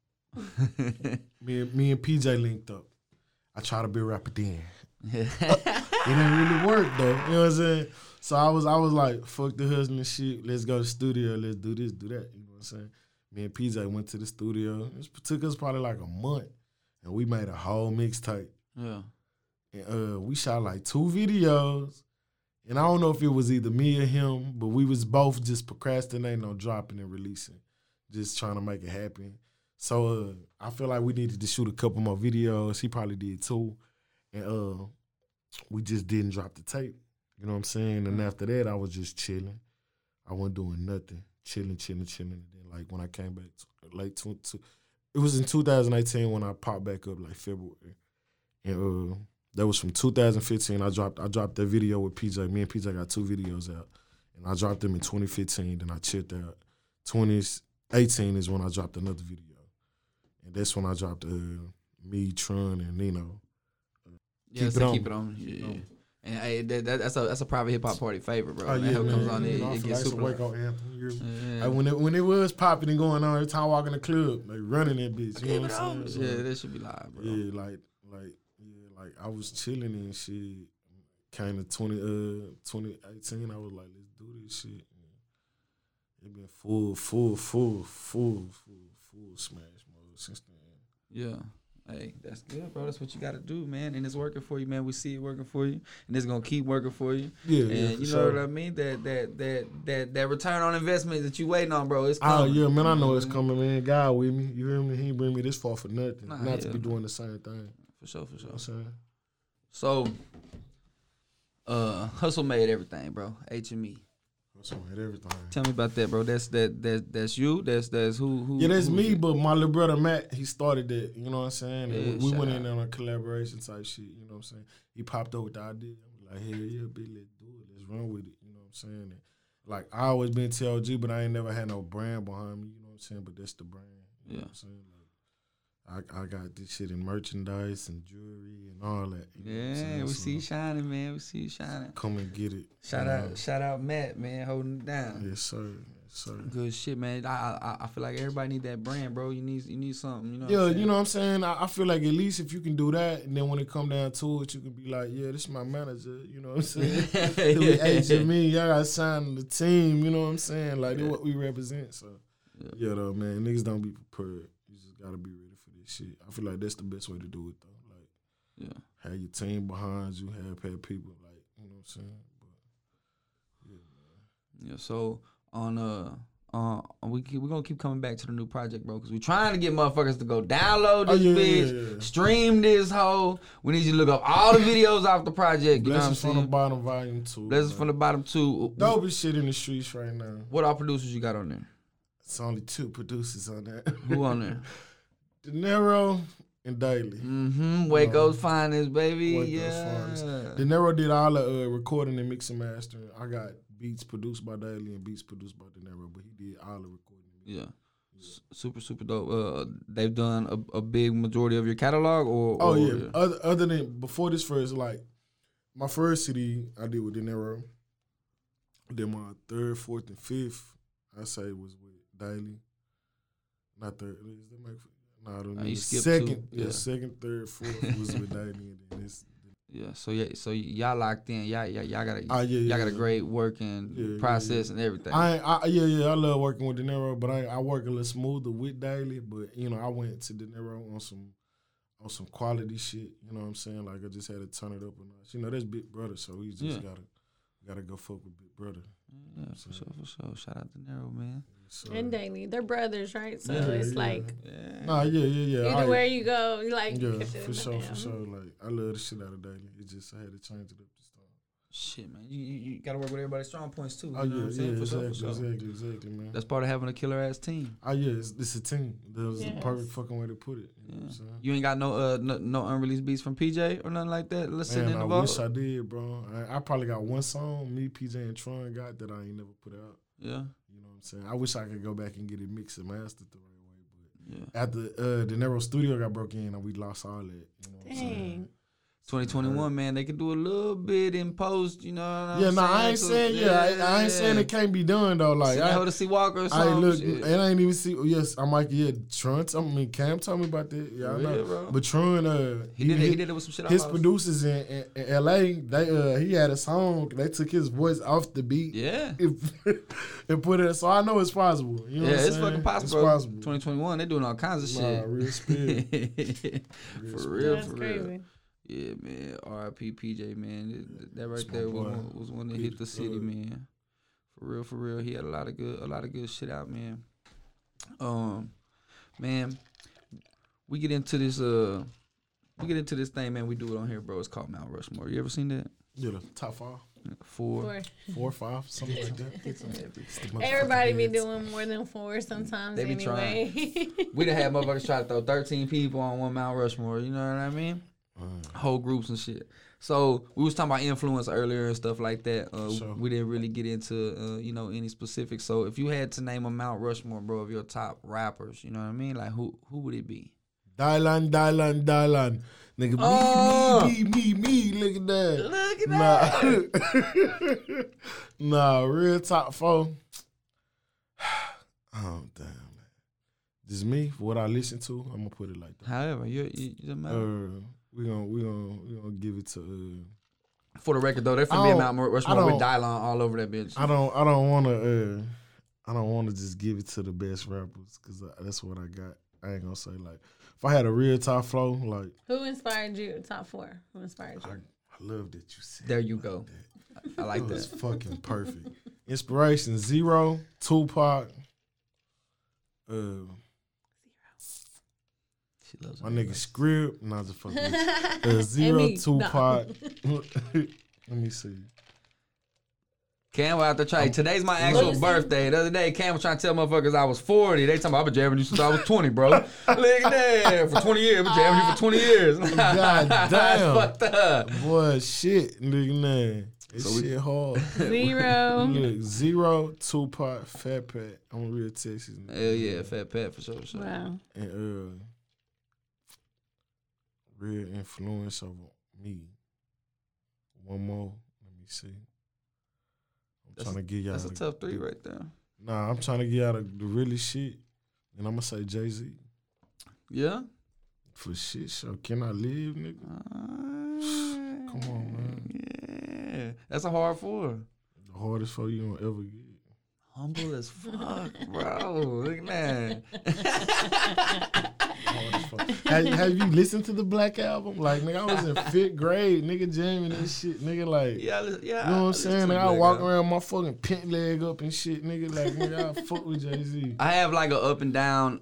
a little bit. me and PJ linked up. I tried to be a rapper then. It didn't really work though. You know what I'm saying? So I was like, fuck the hustling shit. Let's go to the studio. Let's do this, do that. You know what I'm saying? Me and PJ went to the studio. It took us probably like a month, and we made a whole mixtape. Yeah. And we shot like 2 videos. And I don't know if it was either me or him, but we was both just procrastinating on dropping and releasing, just trying to make it happen. So I feel like we needed to shoot a couple more videos. He probably did too. And we just didn't drop the tape. You know what I'm saying? And after that, I was just chilling. I wasn't doing nothing. Chilling. And then like when I came back, it was in 2018 when I popped back up like February. And that was from 2015. I dropped that video with PJ. Me and PJ got 2 videos out. And I dropped them in 2015. Then I chilled out. 2018 is when I dropped another video. And that's when I dropped me, Tron, and Nino. Yeah, keep it on. Yeah. And hey, that's a private hip hop party favorite, bro. Oh, yeah, man. man. Comes on it gets super. Wake up anthem. Yeah. Like when it was popping and going on, every time I walk in the club, like running that bitch. You know what I'm saying? Yeah, that should be live, bro. Yeah, like I was chilling and shit. Kind of 2018, I was like, let's do this shit. It been full smash mode since then. Yeah. Hey, that's good, bro. That's what you got to do, man. And it's working for you, man. We see it working for you, and it's gonna keep working for you. Yeah, and you know what I mean. That return on investment that you waiting on, bro. It's coming. Oh yeah, man. I know it's coming, man. God with me. You hear me? He ain't bring me this far for nothing. Not to be doing the same thing. For sure. You know what I'm saying? So, Hustle made everything, bro. HME. That's what made everything. Tell me about that, bro. That's you. That's who. Yeah, that's who- me, but my little brother Matt, he started that, you know what I'm saying? Yeah, And we shout went out. in on a collaboration type shit, you know what I'm saying? He popped up with the idea. I'm like, hell yeah, bitch, let's do it. Let's run with it, you know what I'm saying? And like, I always been TLG, but I ain't never had no brand behind me, you know what I'm saying? But that's the brand, you know what I'm saying? Like, I got this shit in merchandise and jewelry and all that. You know what I'm saying? Yeah, we So see you shining, man. We see you shining. come and get it. Shout out, Matt, man, holding it down. Yes, sir. Yes, sir. Good shit, man. I feel like everybody need that brand, bro. You need something, you know. Yeah, what I'm you know what I'm saying? I feel like at least if you can do that, and then when it come down to it, you can be like, yeah, this is my manager, you know what I'm saying? Hey, me, y'all got to sign the team, you know what I'm saying? Like, that's what we represent, so. Yeah, though, man, niggas don't be prepared. You just got to be ready for this shit. I feel like that's the best way to do it, though. Like, Yeah. have your team behind you, have people, like, you know what I'm saying? But, yeah, man. Yeah, so we're gonna keep coming back to the new project, bro, because we're trying to get motherfuckers to go download this bitch, stream this hoe. We need you to look up all the videos off the project. You know what I'm Blessings from the saying? bottom, volume 2. Blessings from the bottom too. Dopest shit in the streets right now. What all producers you got on there? It's only 2 producers on that. Who on there? De Niro and Daily. Mm-hmm. Waco's finest, baby. Waco's Yeah. finest. De Niro did all the recording and mixing mastering. I got beats produced by Daily and beats produced by De Niro, but he did all the recording. Yeah. Super dope. They've done a big majority of your catalog, or Oh yeah. Other than before this first, like my first CD I did with De Niro. Then my 3rd, 4th, and 5th, I say was with Daily. Not third. Is that I don't know. You skipped Second, 2. Yeah. second, 3rd, 4th was with Daily, and then this. Yeah, so y'all locked in. Y'all got Yeah, a great working process and everything. I love working with De Niro, but I work a little smoother with Daily. But you know, I went to De Niro on some quality shit. You know what I'm saying? Like I just had to turn it up a notch. You know, that's Big Brother, so we just gotta go fuck with Big Brother. Yeah, for sure. Shout out to Nero, man. So, And Daily, they're brothers, right? So Yeah, it's yeah. like nah, yeah. anywhere you go, you like Yeah, get for it sure, down. for sure. Like I love the shit out of Daily. It just I had to change it up this time. Shit, man. You gotta work with everybody's strong points too. Oh You know what I'm saying? For sure. exactly, man. That's part of having a killer ass team. Oh yeah, it's a team. That was the Yes. perfect fucking way to put it. You know what I'm saying? You ain't got no unreleased beats from PJ or nothing like that. Let's sit Man, in the I vault. wish I did, bro. I probably got one song me, PJ, and Tron got that I ain't never put out. Yeah, You know what I'm saying? I wish I could go back and get it mixed and mastered the right way. But yeah. after De Niro studio got broke in, and we lost all that. You know what I'm saying? Dang. 2021, man. They can do a little bit in post. You know what I'm Yeah, saying? no, I ain't saying I ain't saying it can't be done though. Like See, I hold to see Walker or I something. look, shit. and I ain't even see. Yes, I'm like, yeah, Tron. Cam told me about that. Yeah, I For know. real, bro. But Tron, He did it with some shit. his off producers in L.A. They he had a song. They took his voice off the beat. Yeah. and put it. So I know it's possible. You know Yeah, what I'm it's saying? fucking possible. It's bro. possible. 2021, they doing all kinds of Nah, shit. real spirit. For real, That's for crazy. real. Yeah, man. R.I.P. PJ, man. That right That's my there boy. was one that Big hit the city, plug. man. For real. He had a lot of good shit out, man. Man, we get into this thing, man. We do it on here, bro. It's called Mount Rushmore. You ever seen that? Yeah, the top 5, 4. 4 or 5, something like that. It's the motherfucking Everybody be heads. doing more than 4 sometimes They be anyway. We done had motherfuckers try to throw 13 people on one Mount Rushmore. You know what I mean? Whole groups and shit. So we was talking about influence earlier and stuff like that. Sure. We didn't really get into any specifics. So if you had to name a Mount Rushmore, bro, of your top rappers, you know what I mean? Like who would it be? Dylan. Nigga, me. Look at that. Look at that. Nah, real top 4. Oh, damn, man. This is me, what I listen to. I'm going to put it like that. However, you the Mount. We gonna give it to For the record though, they're I finna be a don't- Mount Rushmore I with don't- Dylon all over that bitch. I don't want to just give it to the best rappers because that's what I got. I ain't gonna say like if I had a real top flow, like Who inspired you? Top 4. Who inspired you? I love that you said. There you go. I like That was that. fucking perfect. Inspiration 0, Tupac. She loves My me, nigga Script. Nah, just fucking with you. 0, me, Tupac. Let me see. Cam out there trying. Today's my actual birthday. The other day, Cam was trying to tell motherfuckers I was 40. They talking about I've been jamming you since I was 20, bro. Look at that. For 20 years. I've been jamming you for 20 years. God damn. That's fucked up. Boy, shit, nigga, man. This shit hard. 0. Look, 0, Tupac, Fat Pat. I'm real Texas. Nigga. Hell yeah, Fat Pat for sure. Wow. And real influence over me. One more. Let me see. I'm trying to get y'all. That's a tough 3 right there. Nah, I'm trying to get out of the really shit. And I'm going to say Jay-Z. Yeah? For shit, so can I live, nigga? Come on, man. Yeah. That's a hard 4. The hardest for you don't ever get. Humble as fuck, bro. Look at that. Have you listened to the Black Album? Like, nigga, I was in 5th grade, nigga, jamming this shit, nigga, like, Yeah. you know what I'm saying? Like, I walk around my fucking pink leg up and shit, nigga, like, nigga, I fuck with Jay-Z. I have like a up and down,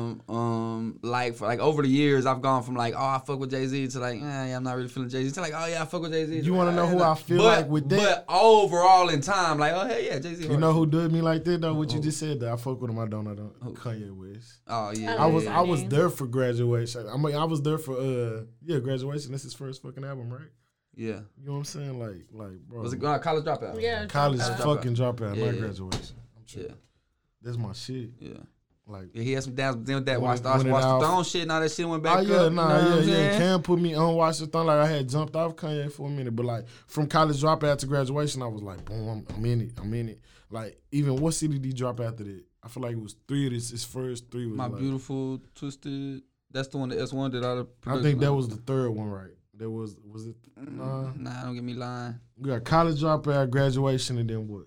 like for like over the years, I've gone from like, oh, I fuck with Jay-Z to like, yeah, I'm not really feeling Jay-Z to like, oh yeah, I fuck with Jay-Z. You want to know who I feel like with that? But overall in time, like, oh hell yeah, Jay-Z. You know who did me like that though? What you just said that I fuck with him. I don't. Kanye West. Oh yeah. I was there for graduation. I mean, I was there for graduation. That's his first fucking album, right? Yeah. You know what I'm saying? Like, bro. Was it College Dropout? Yeah. College fucking dropout. Yeah, My yeah. graduation. Yeah. That's my shit. Yeah. Like. Yeah, he had some downs with that. When Watch it the out- Throne shit and all that shit went back Oh up. yeah, you know what I'm yeah. saying? Cam put me on Watch the Throne. Like I had jumped off Kanye for a minute, but like from College Dropout to graduation, I was like, boom, I'm in it. Like even what city did he drop after that? I feel like it was 3 of his first 3 was My like, Beautiful Twisted. That's the one that S1 did all the I production think that on. was the 3rd one, right? That was it? Nah, don't get me lying. We got College Dropout, graduation, and then what?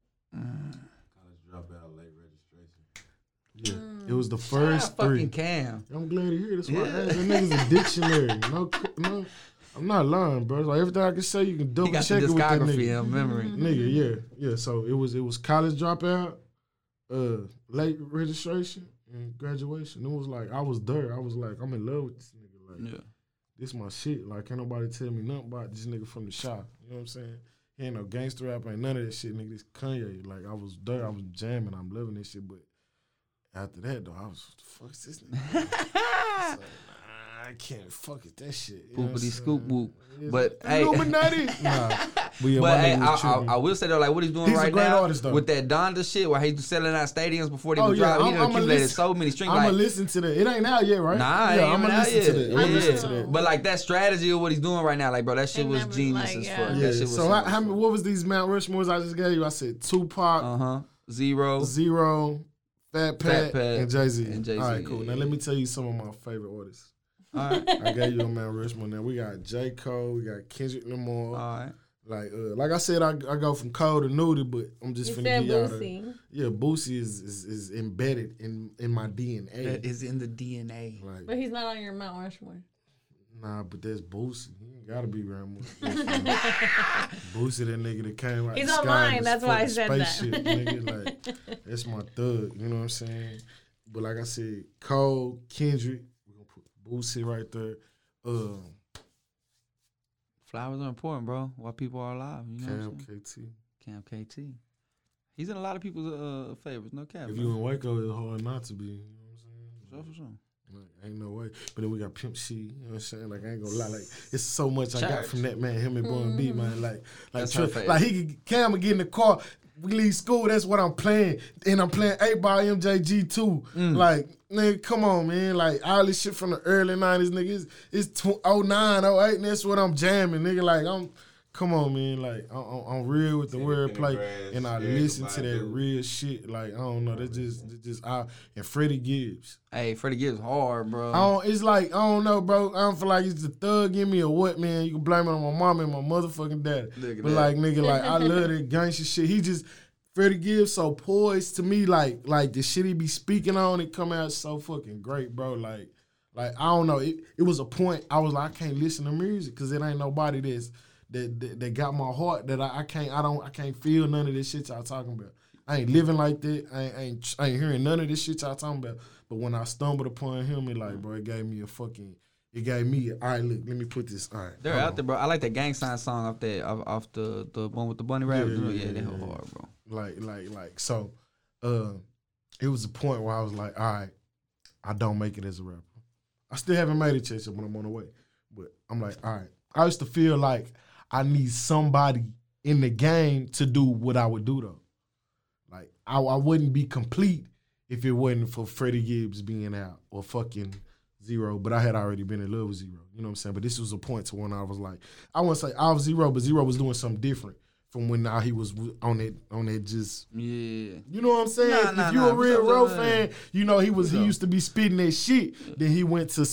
College dropout, late registration. Yeah, it was the first 3. Fucking Cam. I'm glad to hear this. Why I Yeah. asked that nigga's a dictionary. No, I'm not lying, bro. Like everything I can say, you can He double got the check it with that discography nigga. in memory. Nigga, yeah. So it was College Dropout, late registration, and graduation. It was like I was there. I was like, I'm in love with this nigga. Like, Yeah. this my shit. Like, can't nobody tell me nothing about this nigga from the shop. You know what I'm saying? He ain't no gangster rap, ain't none of that shit, nigga. This Kanye. Like, I was there, I was jamming, I'm loving this shit. But after that, though, I was, what the fuck is this nigga? It's like, I can't fuck it, that shit. You know what I'm Poopity saying? scoop whoop. It's But, like, hey. Illuminati. Nah. But yeah, But my hey, nigga was tripping. I will say though, like what he's doing He's a right great now artist, though. with that Donda shit, where he's selling out stadiums before they Oh, even yeah, drop. He I'm- done I'ma accumulated listen- so many strings. I'm gonna Like, listen to that. It ain't out yet, right? nah, yeah, I'm I'm gonna gonna listen to that. I'm gonna Yeah. listen to that. But like that strategy of what he's doing right now, like bro, that shit Ain't was never, genius like, as yeah. fuck. Yeah. That shit was So what was these Mount Rushmores I just gave you? I said Tupac, 0. 0, Fat Pat, and Jay-Z. and Jay-Z, All right, cool. yeah. Now let me tell you some of my favorite artists. All right, I gave you a Mount Rushmore. Now we got J. Cole, we got Kendrick Lamar. all right. Like I said, I go from Cole to Nudie, but I'm just You finna said give y'all Boosie. Yeah, Boosie is embedded in my DNA. That is in the DNA. Like, But he's not on your Mount Rushmore. nah, but that's Boosie. He ain't gotta be around with Boosie, that nigga that came out He's the on sky mine, in his that's why I fucking said that. spaceship, nigga. Like, that's my thug, you know what I'm saying? But like I said, Cole, Kendrick, we're gonna put Boosie right there. Flowers are important, bro. While people are alive, you know. Cam, what I'm saying? KT. Cam KT. He's in a lot of people's favorites. No cap. If bro. you in Waco, it's hard not to be, you know what I'm saying? For sure. Like, ain't no way. But then we got Pimp C, you know what I'm saying? Like, I ain't gonna lie. Like, it's so much I got Church. from that man, him and Bun B, man. Like That's her favorite. like he could, Cam would get in the car, we leave school, that's what I'm playing. And I'm playing 8-Ball MJG too. Like, nigga, come on, man. Like, all this shit from the early 90s, nigga. It's 09, 08, and that's what I'm jamming, nigga. Like, come on, man. Like, I'm real with the wordplay, and I listen to that real shit. Like, I don't know. That's just out. And Freddie Gibbs. Hey, Freddie Gibbs hard, bro. It's like, I don't know, bro. I don't feel like it's the thug in me or what, man. You can blame it on my mama and my motherfucking daddy. Look at But that. like, nigga, like, I love that gangster shit. Freddie Gibbs so poised to me, like the shit he be speaking on, it come out so fucking great, bro. Like I don't know. It was a point I was like, I can't listen to music because it ain't nobody that got my heart that I can't feel none of this shit y'all talking about. I ain't living like that. I ain't hearing none of this shit y'all talking about. But when I stumbled upon him, it like, bro, it gave me a fucking it gave me, all right, look, let me put this. All right, They're hold out on. there, bro. I like that Gang Sign song off the one with the bunny rabbit. Yeah, they yeah. hard, bro. Like, so, it was a point where I was like, all right, I don't make it as a rapper. I still haven't made it yet when I'm on the way. But I'm like, all right. I used to feel like I need somebody in the game to do what I would do, though. Like, I wouldn't be complete if it wasn't for Freddie Gibbs being out or fucking Zero. But I had already been in love with Zero. You know what I'm saying? But this was a point to when I was like, I wouldn't say I was Zero, but Zero was doing something different from when now he was on that just, Yeah. you know what I'm saying? Nah, if you a real nah. Row fan, you know he used to be spitting that shit. Then he went to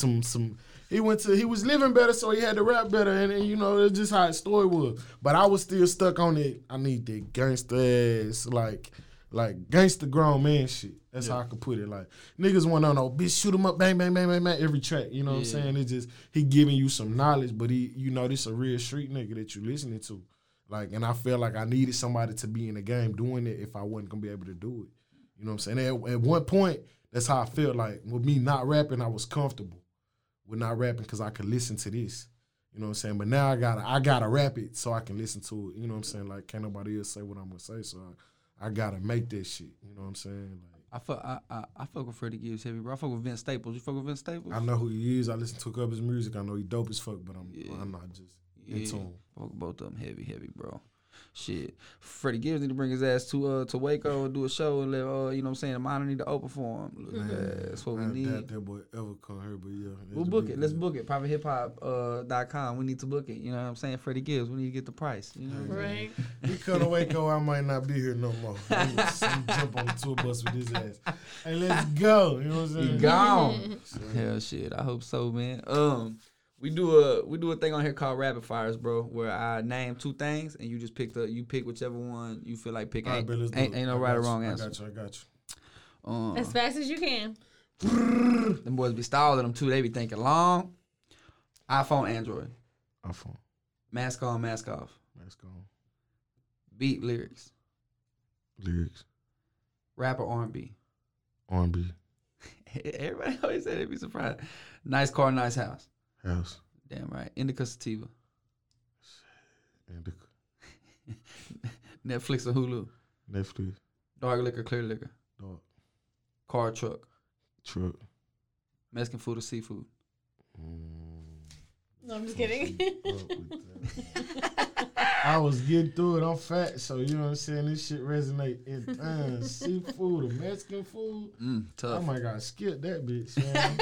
he was living better, so he had to rap better, and you know that's just how his story was. But I was still stuck on it. I need that gangsta ass, like gangsta grown man shit. That's how I could put it. Like niggas want to know, bitch, shoot him up, bang, bang, bang, bang, bang, every track. You know what I'm saying? It's just he giving you some knowledge, but this a real street nigga that you listening to. Like, and I felt like I needed somebody to be in the game doing it if I wasn't gonna be able to do it. You know what I'm saying? At one point, that's how I felt. Like with me not rapping, I was comfortable with not rapping because I could listen to this. You know what I'm saying? But now I gotta rap it so I can listen to it. You know what I'm saying? Like can't nobody else say what I'm gonna say, so I gotta make that shit. You know what I'm saying? Like I fuck with Freddie Gibbs heavy, bro. I fuck with Vince Staples. You fuck with Vince Staples? I know who he is. I listen to a couple of his music. I know he dope as fuck, but I'm not just in tune. Fuck with both of them heavy, bro. Shit, Freddie Gibbs need to bring his ass to Waco and do a show and let you know what I'm saying, the minor need to open for him. That's what we need. I doubt that boy ever come here, but yeah. We'll book it. Let's book it. PrivateHipHop.com. We need to book it. You know what I'm saying? Freddie Gibbs. We need to get the price. You know what I'm saying? Right. He come to Waco, I might not be here no more. I'm jump on the tour bus with his ass. Hey, let's go. You know what I'm saying? He gone. Hell shit. I hope so, man. We do a thing on here called Rapid Fires, bro, where I name two things and you just pick whichever one you feel like picking. All right, Ain't no right or wrong answer. I got you. As fast as you can. Them boys be stalling them too. They be thinking long. iPhone, Android. iPhone. Mask on, mask off. Let's go. Beat, lyrics. Lyrics. Rap or R&B. R&B. Everybody always say they'd be surprised. Nice car, nice house. House. Damn right. Indica, sativa. Indica. Netflix or Hulu. Netflix. Dark liquor, clear liquor. Dog. Car, truck. Truck. Mexican food or seafood. No, I'm just kidding. I was getting through it. I'm fat, so you know what I'm saying? This shit resonate. Seafood or Mexican food. I Tough. might gotta skip that bitch, man.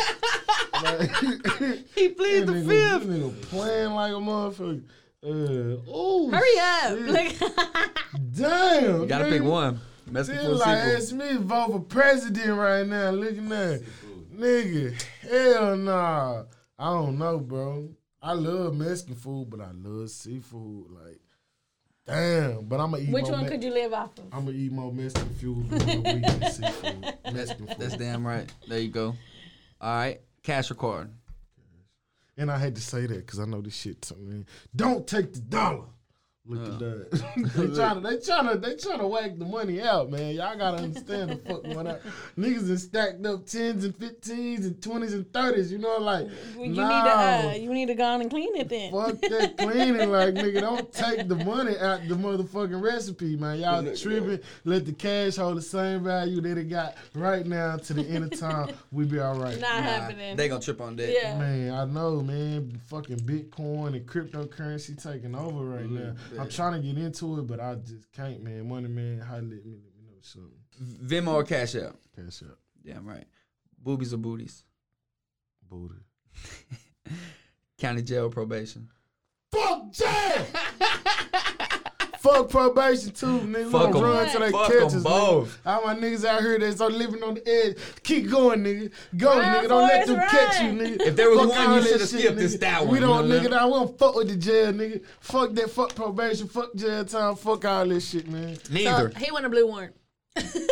He plead the fifth. This nigga playing like a motherfucker. Oh, Hurry up. damn. You gotta nigga. pick one. Mexican Feel food, like seafood. Ed Smith vote for president right now. Looking at nigga. Hell nah. I don't know, bro. I love Mexican food, but I love seafood. Like, damn. But I'm gonna eat. Which one could you live off of? I'm gonna eat more Mexican food than weekend seafood. Mexican food. That's damn right. There you go. All right. Cash or card? And I hate to say that because I know this shit to me. Don't take the dollar. Look at that. they trying to whack the money out, man. Y'all gotta understand the fuck going on. Niggas is stacked up 10s and 15s and 20s and 30s. You know, like You need to go on and clean it then. fuck that cleaning. Like, nigga, don't take the money out the motherfucking recipe, man. Y'all tripping. Let the cash hold the same value that it got right now to the end of time. We be all right. Not happening. They gonna trip on that. Yeah. Man, I know, man. Fucking Bitcoin and cryptocurrency taking over right now. I'm trying to get into it, but I just can't, man. Money, man, holla at me. Let me know something. Venmo or Cash App? Cash out. Damn right. Boobies or booties? Booty. County jail or probation? Fuck jail! Fuck probation too, nigga. Fuck We 'em. run till they Fuck catch 'em us, both. nigga. All my niggas out here that's living on the edge. Keep going, nigga. Go, Run, nigga. Don't let boys, them catch you, run. nigga. If there was Fuck one, all you that shoulda shit, skipped, it's nigga. that We one, don't, you know nigga. I won't fuck with the jail, nigga. Fuck that. Fuck probation. Fuck jail time. Fuck all this shit, man. Neither. So, he want a blue warrant.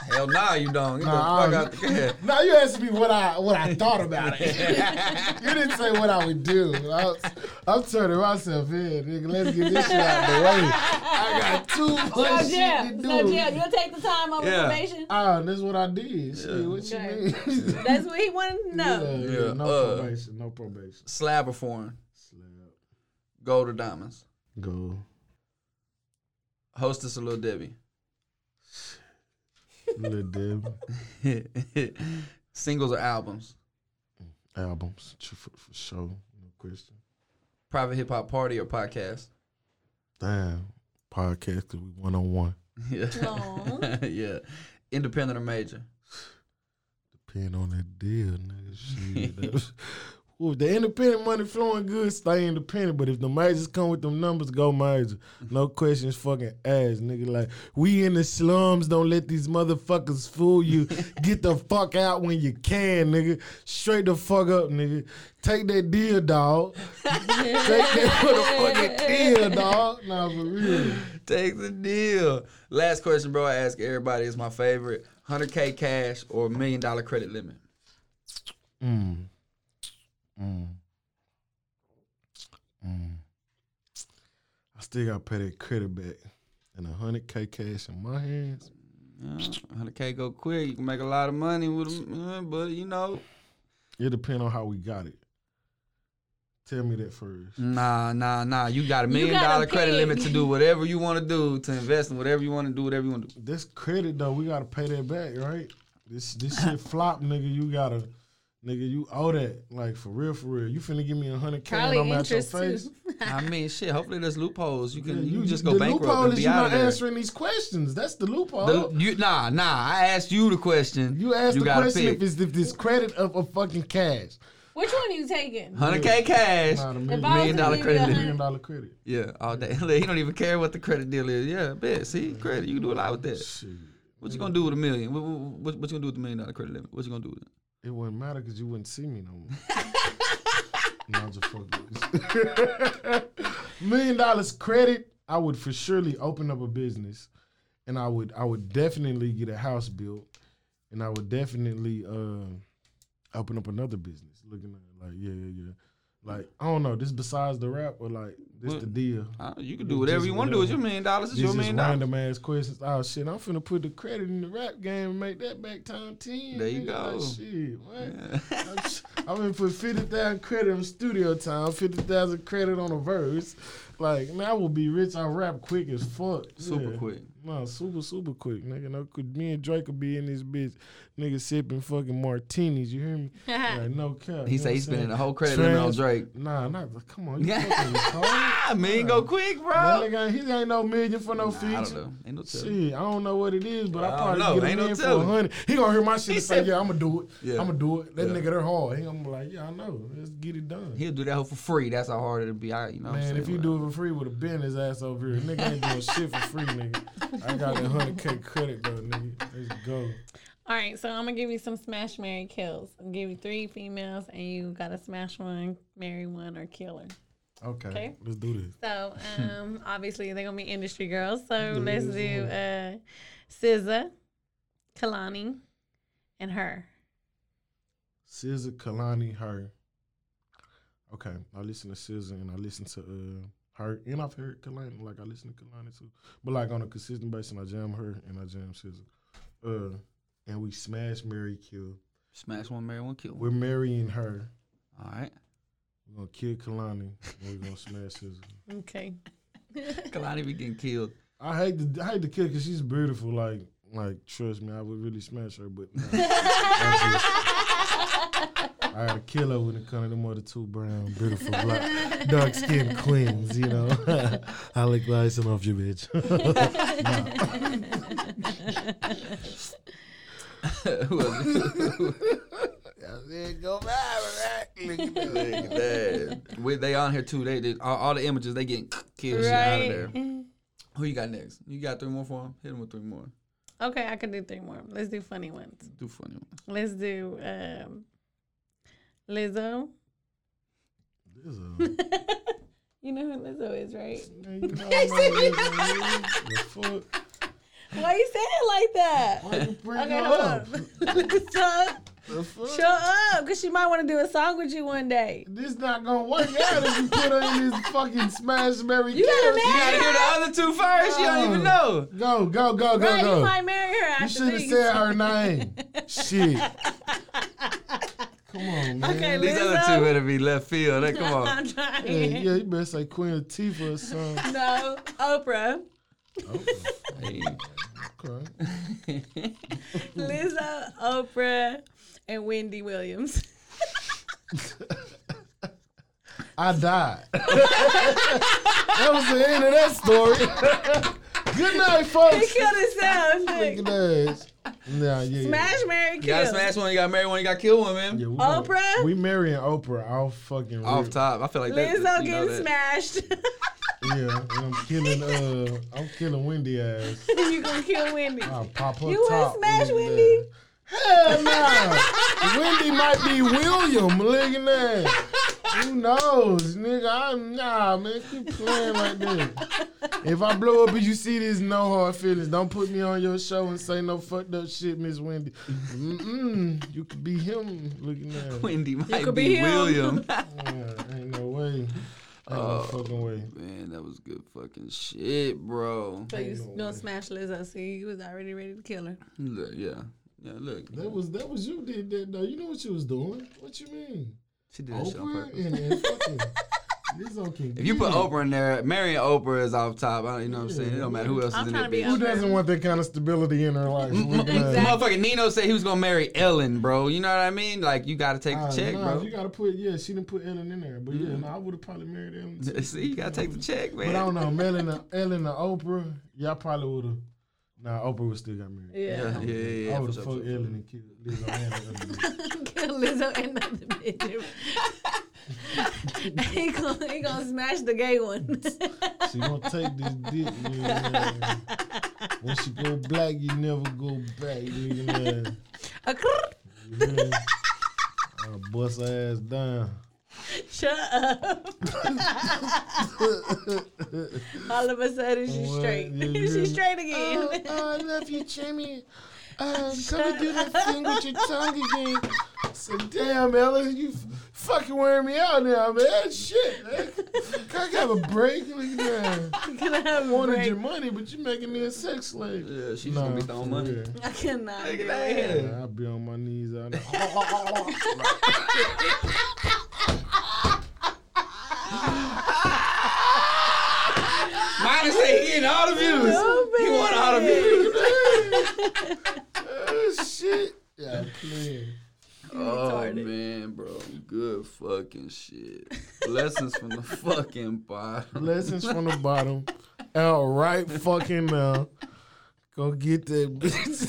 Hell nah, you don't. Get Nah, the fuck out the car. Now you asked me what I thought about it. You didn't say what I would do. I'm turning myself in, nigga. Let's get this shit out the way. I got too much shit to do. So, you'll take the time over probation? That's what I did. Shit, what you mean? That's what he wanted to know. Yeah, no probation, no probation. Slab or foreign? Slab. Gold or diamonds? Go. Hostess or Lil Debbie? Lil Debbie. Singles or albums? Albums, for sure. No question. Private hip hop party or podcast? Damn. Podcast because we one-on-one. Yeah. Yeah. Independent or major? Depend on that deal, nigga. Shit. If the independent money flowing good, stay independent. But if the majors come with them numbers, go major. No questions fucking asked, nigga. Like, we in the slums, don't let these motherfuckers fool you. Get the fuck out when you can, nigga. Straight the fuck up, nigga. Take that deal, dog. Take that motherfucking deal, dog. Nah, for real. Take the deal. Last question, bro, I ask everybody is my favorite. 100K cash or $1 million credit limit? I still gotta pay that credit back. And 100K cash in my hands. 100K go quick. You can make a lot of money with them, but you know. It depends on how we got it. Tell me that first. Nah. You got $1 million credit limit to do whatever you want to do, to invest in whatever you want to do, whatever you want to do. This credit though, we gotta pay that back, right? This shit flop, nigga. You gotta, nigga, you owe that. Like for real. You finna give me 100K and I'm at your face. I mean, shit. Hopefully there's loopholes. You can Yeah, you just go the bankrupt loophole and is be you out of not there. answering these questions. That's the loophole. Nah. I asked you the question. You asked the gotta question pick. if this credit of fucking cash. Which one are you taking? 100K cash. Nah, the If $1 I was $1 million to give you credit a limit. million dollar credit. Yeah, all day. He don't even care what the credit deal is. Yeah, bet. See, credit. You can do a lot with that. Shit. What you gonna do with $1 million? What you gonna do with the $1 million credit limit? What you gonna do with it? It wouldn't matter because you wouldn't see me no more. No, I'm just fucking. $1 million credit, I would for surely open up a business, and I would definitely get a house built, and I would definitely open up another business. Looking at it like yeah. Like I don't know, this besides the rap or like this the deal. You can do whatever you want to do with your $1 million. It's These your $1 just million. random ass questions. Oh shit, I'm finna put the credit in the rap game and make that back time 10. There you nigga. go. Like, shit, what? I'm gonna put 50,000 credit on studio time, 50,000 credit on a verse. Like, man, I will be rich. I rap quick as fuck. Super Yeah. quick. No, super quick, nigga. No, could me and Drake could be in this bitch, nigga sipping fucking martinis. You hear me? Like, no cap. He you said know he's what I'm spending the whole saying? credit limit on Drake. Nah, come on. You fucking retarded. Man, go quick, That bro. nigga, he ain't no million for no I feature. don't know. Ain't no telling. Shit, I don't know what it is, but I I probably don't know. get Ain't him no in for telling. 100. He gonna hear my shit and say, said- "Yeah, I'm gonna do it. Yeah. I'm gonna do it." That Yeah. nigga, they're hard. He gonna be like, "Yeah, I know. Let's get it done." He'll do that hoe for free. That's how hard it'll be. You know what I'm Man, saying? if he do it for free, would have been his ass over here. Nigga ain't doing shit for free, nigga. I got that 100K credit though, nigga. Let's go. All right, so I'm gonna give you some smash, marry, kills. I'll give you 3 females, and you gotta smash one, marry one, or kill her. Okay, let's do this. So, obviously they're gonna be industry girls. So let's do SZA, Kalani, and her. SZA, Kalani, her. Okay, I listen to SZA and I listen to her, and I've heard Kalani. Like I listen to Kalani too, but like on a consistent basis, I jam her and I jam SZA. And we smash, marry, kill. Smash one, marry one, kill one. We're marrying her. All right. We're gonna kill Kalani. And we're gonna smash SZA. Okay. Kalani be getting killed. I hate to kill because she's beautiful. Like trust me, I would really smash her, but no. I gotta kill her when it comes to them other 2 brown, beautiful, black, dark skinned queens. You know, I look nice and off your bitch. Who else? Go Look at that. They on here too. They all the images they getting killed shit out of there. Who you got next? You got 3 more for him? Hit him with 3 more. Okay, I can do 3 more. Let's do funny ones. Do funny ones. Let's do Lizzo. You know who Lizzo is, right? You know, the fuck? Why you saying it like that? Why you bring Okay, her hold up? on. The fuck? Shut up, because she might want to do a song with you one day. This not gonna work out if you put her in this fucking Smash Mary You gotta Kill. You gotta hear the other two first. You don't even know. Go, Right, you go. might marry her You after should have these. said her name. Shit. Come on, man. Okay, These other Lizzo. two better be left field. Hey, come on. I'm trying. Yeah, you better say Queen Latifah or something. No, Oprah. Hey. Okay. Lizzo, Oprah, and Wendy Williams. I died. That was the end of that story. Good night, He folks. killed himself. Look at that. Nah, yeah. Smash, marry, You gotta kill. smash one, you gotta marry one, you gotta kill one, man. Yeah, we Oprah? We marrying Oprah off fucking Off rip. top. I feel like that. Lizzo you know getting that. smashed. Yeah, and I'm killing Wendy ass. You gonna kill Wendy. I'll pop her You top. wanna smash look at Wendy? that. Hell no. Wendy might be William. Look at that. Who knows, nigga? Nah, man. Keep playing like that. If I blow up and you see this, no hard feelings. Don't put me on your show and say no fucked up shit, Miss Wendy. You could be him. Look at that. Wendy might could be be him. William. Yeah, ain't no way. Ain't no fucking way. Man, that was good fucking shit, bro. So you gonna smash Lizzo? See, you was already ready to kill her. Look, yeah. Yeah, look. That was you did that though. You know what you was doing. What you mean? She did that shit on Oprah purpose. and fucking Lizzo can If you put get it. Oprah in there, marrying Oprah is off top. You know what I'm saying? It don't matter who else I'm is in trying that to be bitch. Who doesn't want that kind of stability in her life? Motherfucking Nino said he was gonna marry Ellen, bro. You know what I mean? Like you gotta take the check, bro. You gotta put she didn't put Ellen in there, but I would have probably married Ellen. Too. See, you gotta take the check, man. But I don't know, Ellen or Oprah, y'all probably would have. Nah, Oprah would still got married. Yeah. I would for have sure, fucked for sure. Ellen and killed Lizzo and the other bitch. Kill Lizzo and the bitch. he gonna smash the gay one. She gonna take this dick, yeah. When she go black, you never go back, nigga. I'll bust her ass down. Shut up. All of a sudden she's What? straight. Yeah, you hear She's me? straight again. I love you, Jimmy. Come and do that thing with your tongue again. I said, damn, Ellen, you fucking wearing me out now, man. Shit, man. Can I have a break? Look at that. Can I have I a wanted break? your money, but you're making me a sex slave. Yeah, she's gonna be throwing money. Yeah. I cannot do that. it. I'll be on my knees out there. Mine say he getting all the views. He want all the views. Oh, shit. Yeah, playing. Oh retarded. man, bro, good fucking shit. Blessings from the fucking bottom. Blessings from the bottom. Out right fucking now. Go get that bitch.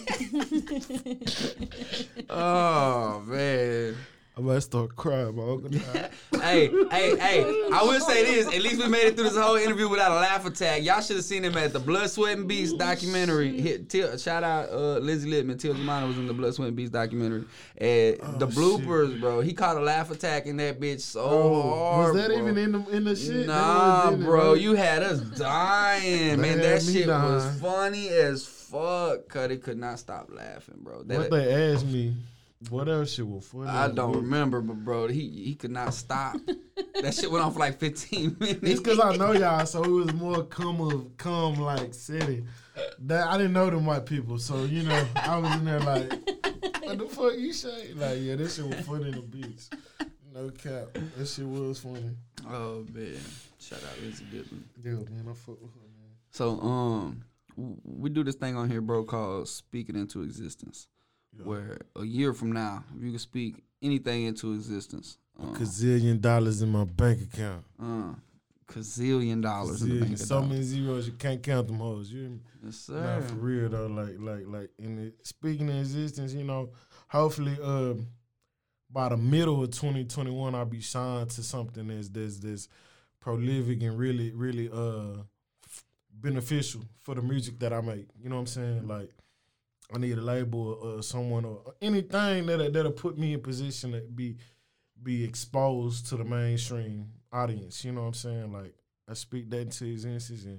Oh man. I'm about to start crying, my uncle. Hey, I will say this. At least we made it through this whole interview without a laugh attack. Y'all should have seen him at the Blood, Sweat, and Beast documentary. Shout out Lizzie Littman. Till Jemina was in the Blood, Sweat, and Beast documentary. And the bloopers, bro. He caught a laugh attack in that bitch so hard. Was that bro. even in the shit? Nah, They was in it, bro. right? You had us dying, man. had That me shit was dying. funny as fuck. Cuddy could not stop laughing, bro. What they asked me, what else shit was funny? I don't remember, but bro, he could not stop. That shit went on for like 15 minutes. It's because I know y'all, so it was more calm like setting. That I didn't know them white people, so you know I was in there like, what the fuck you say? Like, yeah, this shit was funny in the beats. No cap, that shit was funny. Oh man, shout out Lizzie Littman. Yeah, man, I fuck with her, man. So we do this thing on here, bro, called Speak It Into Existence. Yeah. Where a year from now, if you could speak anything into existence, $1 gazillion in my bank account. $1,000,000,000 in the bank. So many zeros, you can't count them hoes. You hear me? Yes, sir. Nah, for real though, like in the, speaking of existence, you know, hopefully by the middle of 2021 I'll be signed to something that's prolific and really beneficial for the music that I make. You know what I'm saying? Like I need a label or someone or anything that'll put me in position to be exposed to the mainstream audience. You know what I'm saying? Like I speak that into existence and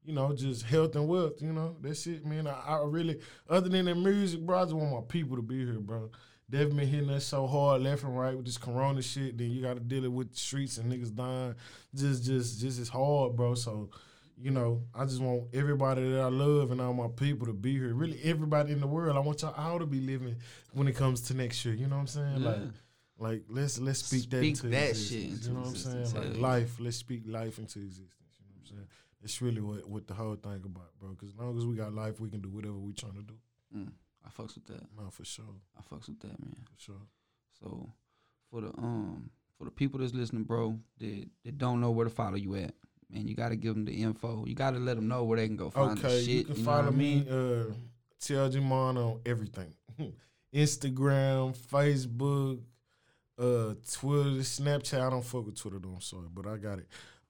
just health and wealth, That shit, man. I really, other than the music, bro, I just want my people to be here, bro. They've been hitting us so hard left and right with this corona shit. Then you got to deal with the streets and niggas dying. Just it's hard, bro. So, I just want everybody that I love and all my people to be here. Really, everybody in the world. I want y'all all to be living when it comes to next year. You know what I'm saying? Yeah. Like let's speak that into that existence. shit You know what I'm saying? Like life. Let's speak life into existence. You know what I'm saying? It's really what the whole thing about, bro. Because as long as we got life, we can do whatever we trying to do. I fucks with that. No, for sure. I fucks with that, man. For sure. So for the people that's listening, bro, that don't know where to follow you at, man, you gotta give them the info. You gotta let them know where they can go find the shit. You can follow me, TLG Mon on everything. Instagram, Facebook, Twitter, Snapchat. I don't fuck with Twitter though, I'm sorry, but I got it.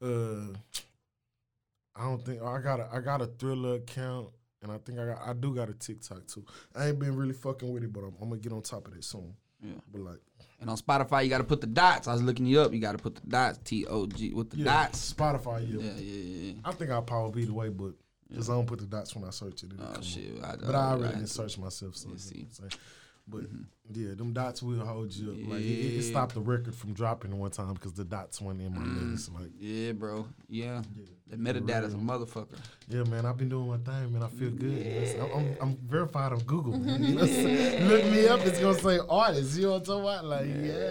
I don't think I got a Thriller account. And I think I do got a TikTok too. I ain't been really fucking with it, but I'm gonna get on top of that soon. Yeah. But and on Spotify, you gotta put the dots. I was looking you up. You gotta put the dots. TOG with the dots. Spotify, Yeah. I think I'll probably be the way, but because I don't put the dots when I search it. Oh shit! But I already didn't search myself, so see. But yeah, them dots will hold you up. Like it stopped the record from dropping one time because the dots went in my legs. Like bro. Yeah. That metadata's a motherfucker. Yeah, man, I've been doing my thing, man. I feel good. I'm verified on Google, man. Look me up, it's gonna say artist. You know what I'm talking about? Like,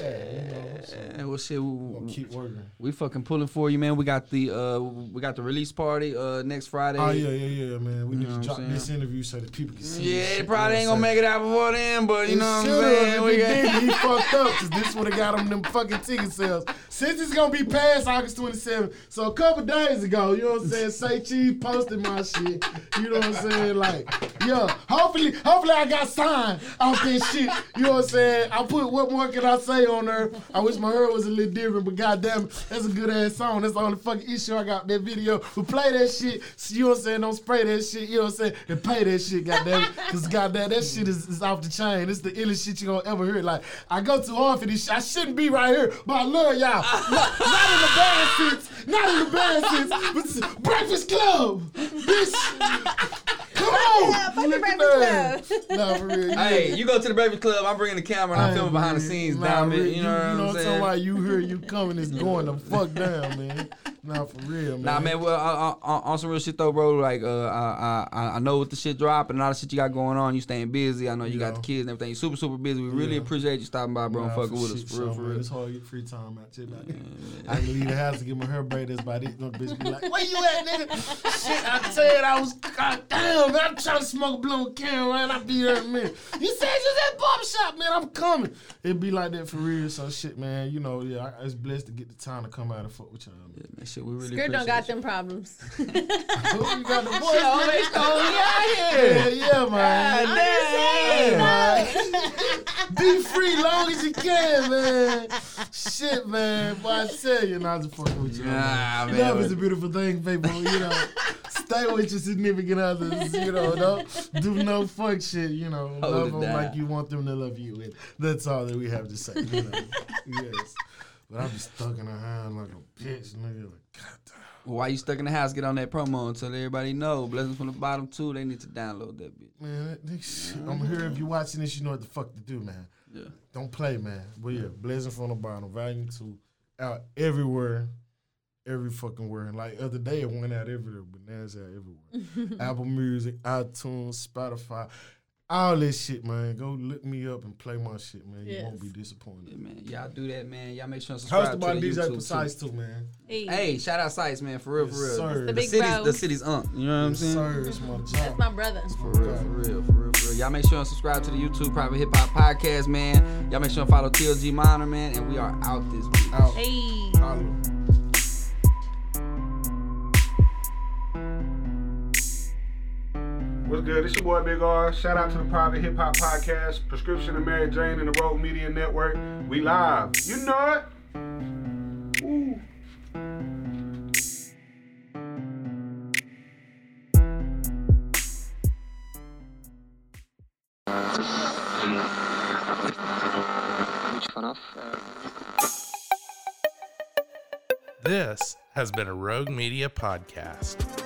Well, shit, we'll keep working. We fucking pulling for you, man. We got the release party next Friday. Oh yeah, man. We need to drop this interview so that people can see. Yeah, it probably ain't gonna make it out before then, but you know what I'm saying? He fucked up because this would have got him them fucking ticket sales. Since it's gonna be past August 27th, so a couple days ago, you know what I'm saying? Say Cheese posted my shit. You know what I'm saying? Like, hopefully I got signed off this shit. You know what I'm saying? I put what more can I say on there? I wish my hair was a little different, but goddamn, that's a good ass song. That's the only fucking issue I got with that video. But play that shit. You know what I'm saying? Don't spray that shit. You know what I'm saying? And pay that shit, goddamn. Because goddamn, that shit is off the chain. It's the illest shit you gonna ever hear. Like, I go too hard for this shit. I shouldn't be right here, but I love y'all. Not in the bad sense. Not in the bad sense. But Breakfast Club. Bitch. Come on. Look at Breakfast Club. Nah, for real. Hey, you go to the Breakfast Club, I'm bringing the camera and I'm filming behind the scenes, damn it. You know what I'm saying? Somebody you hear you coming is going the fuck down, man. Nah, for real, man. Nah, man, well, on some real shit though, bro, like, I know with the shit dropping and all the shit you got going on, you staying busy. I know you got the kids and everything. You super, super busy. We really appreciate you stopping by, bro, and fucking with us. For real. It's hard to get free time out here. I can leave the house to get my hair braided. That's about it. No bitch be like, where you at, nigga? Shit, I said I was, goddamn, man, I'm trying to smoke a blunt with Karen, man. I'll be there in a minute. You said you was at the barbershop, man. I'm coming. It be like that for real. So shit, man, it's blessed to get the time to come out and fuck with y'all. Yeah, man, shit, we really Skirt don't got you. them problems. You got the boys. Yeah, man. Be free long as you can, man. Shit, man. Boy, I tell you, not to fuck with you. Nah, man. Love is a beautiful thing, people. Stay with your significant others. Don't do no fuck shit. Love them like you want them to love you. And that's all that we have to say. Yes. But I be stuck in a hand like a bitch, nigga. Like, goddamn. Well, why you stuck in the house? Get on that promo and tell everybody know. Blessings from the bottom too. They need to download that bitch. Man, I'm here. If you're watching this, you know what the fuck to do, man. Yeah. Don't play, man. But yeah, Blessings from the Bottom, Volume 2, out everywhere, every fucking where. Like other day, it went out everywhere, but now it's out everywhere. Apple Music, iTunes, Spotify. All this shit, man. Go look me up and play my shit, man. You won't be disappointed. Yeah, man. Y'all do that, man. Y'all make sure and subscribe Hosted by to the DJ YouTube Precise too, man. Hey, shout out Sites, man. For real, Yes, for real. sir. The big The city's You know what I'm saying? Sir, it's my job. That's my brother. For real. Y'all make sure and subscribe to the YouTube Private Hip Hop Podcast, man. Y'all make sure and follow TLG Minor, man. And we are out this week. Out. Hey. Holla. What's good? It's your boy Big R. Shout out to the Private Hip Hop Podcast, Prescription of Mary Jane and the Road Media Network. We live. You know it. Ooh. This has been a Rogue Media podcast.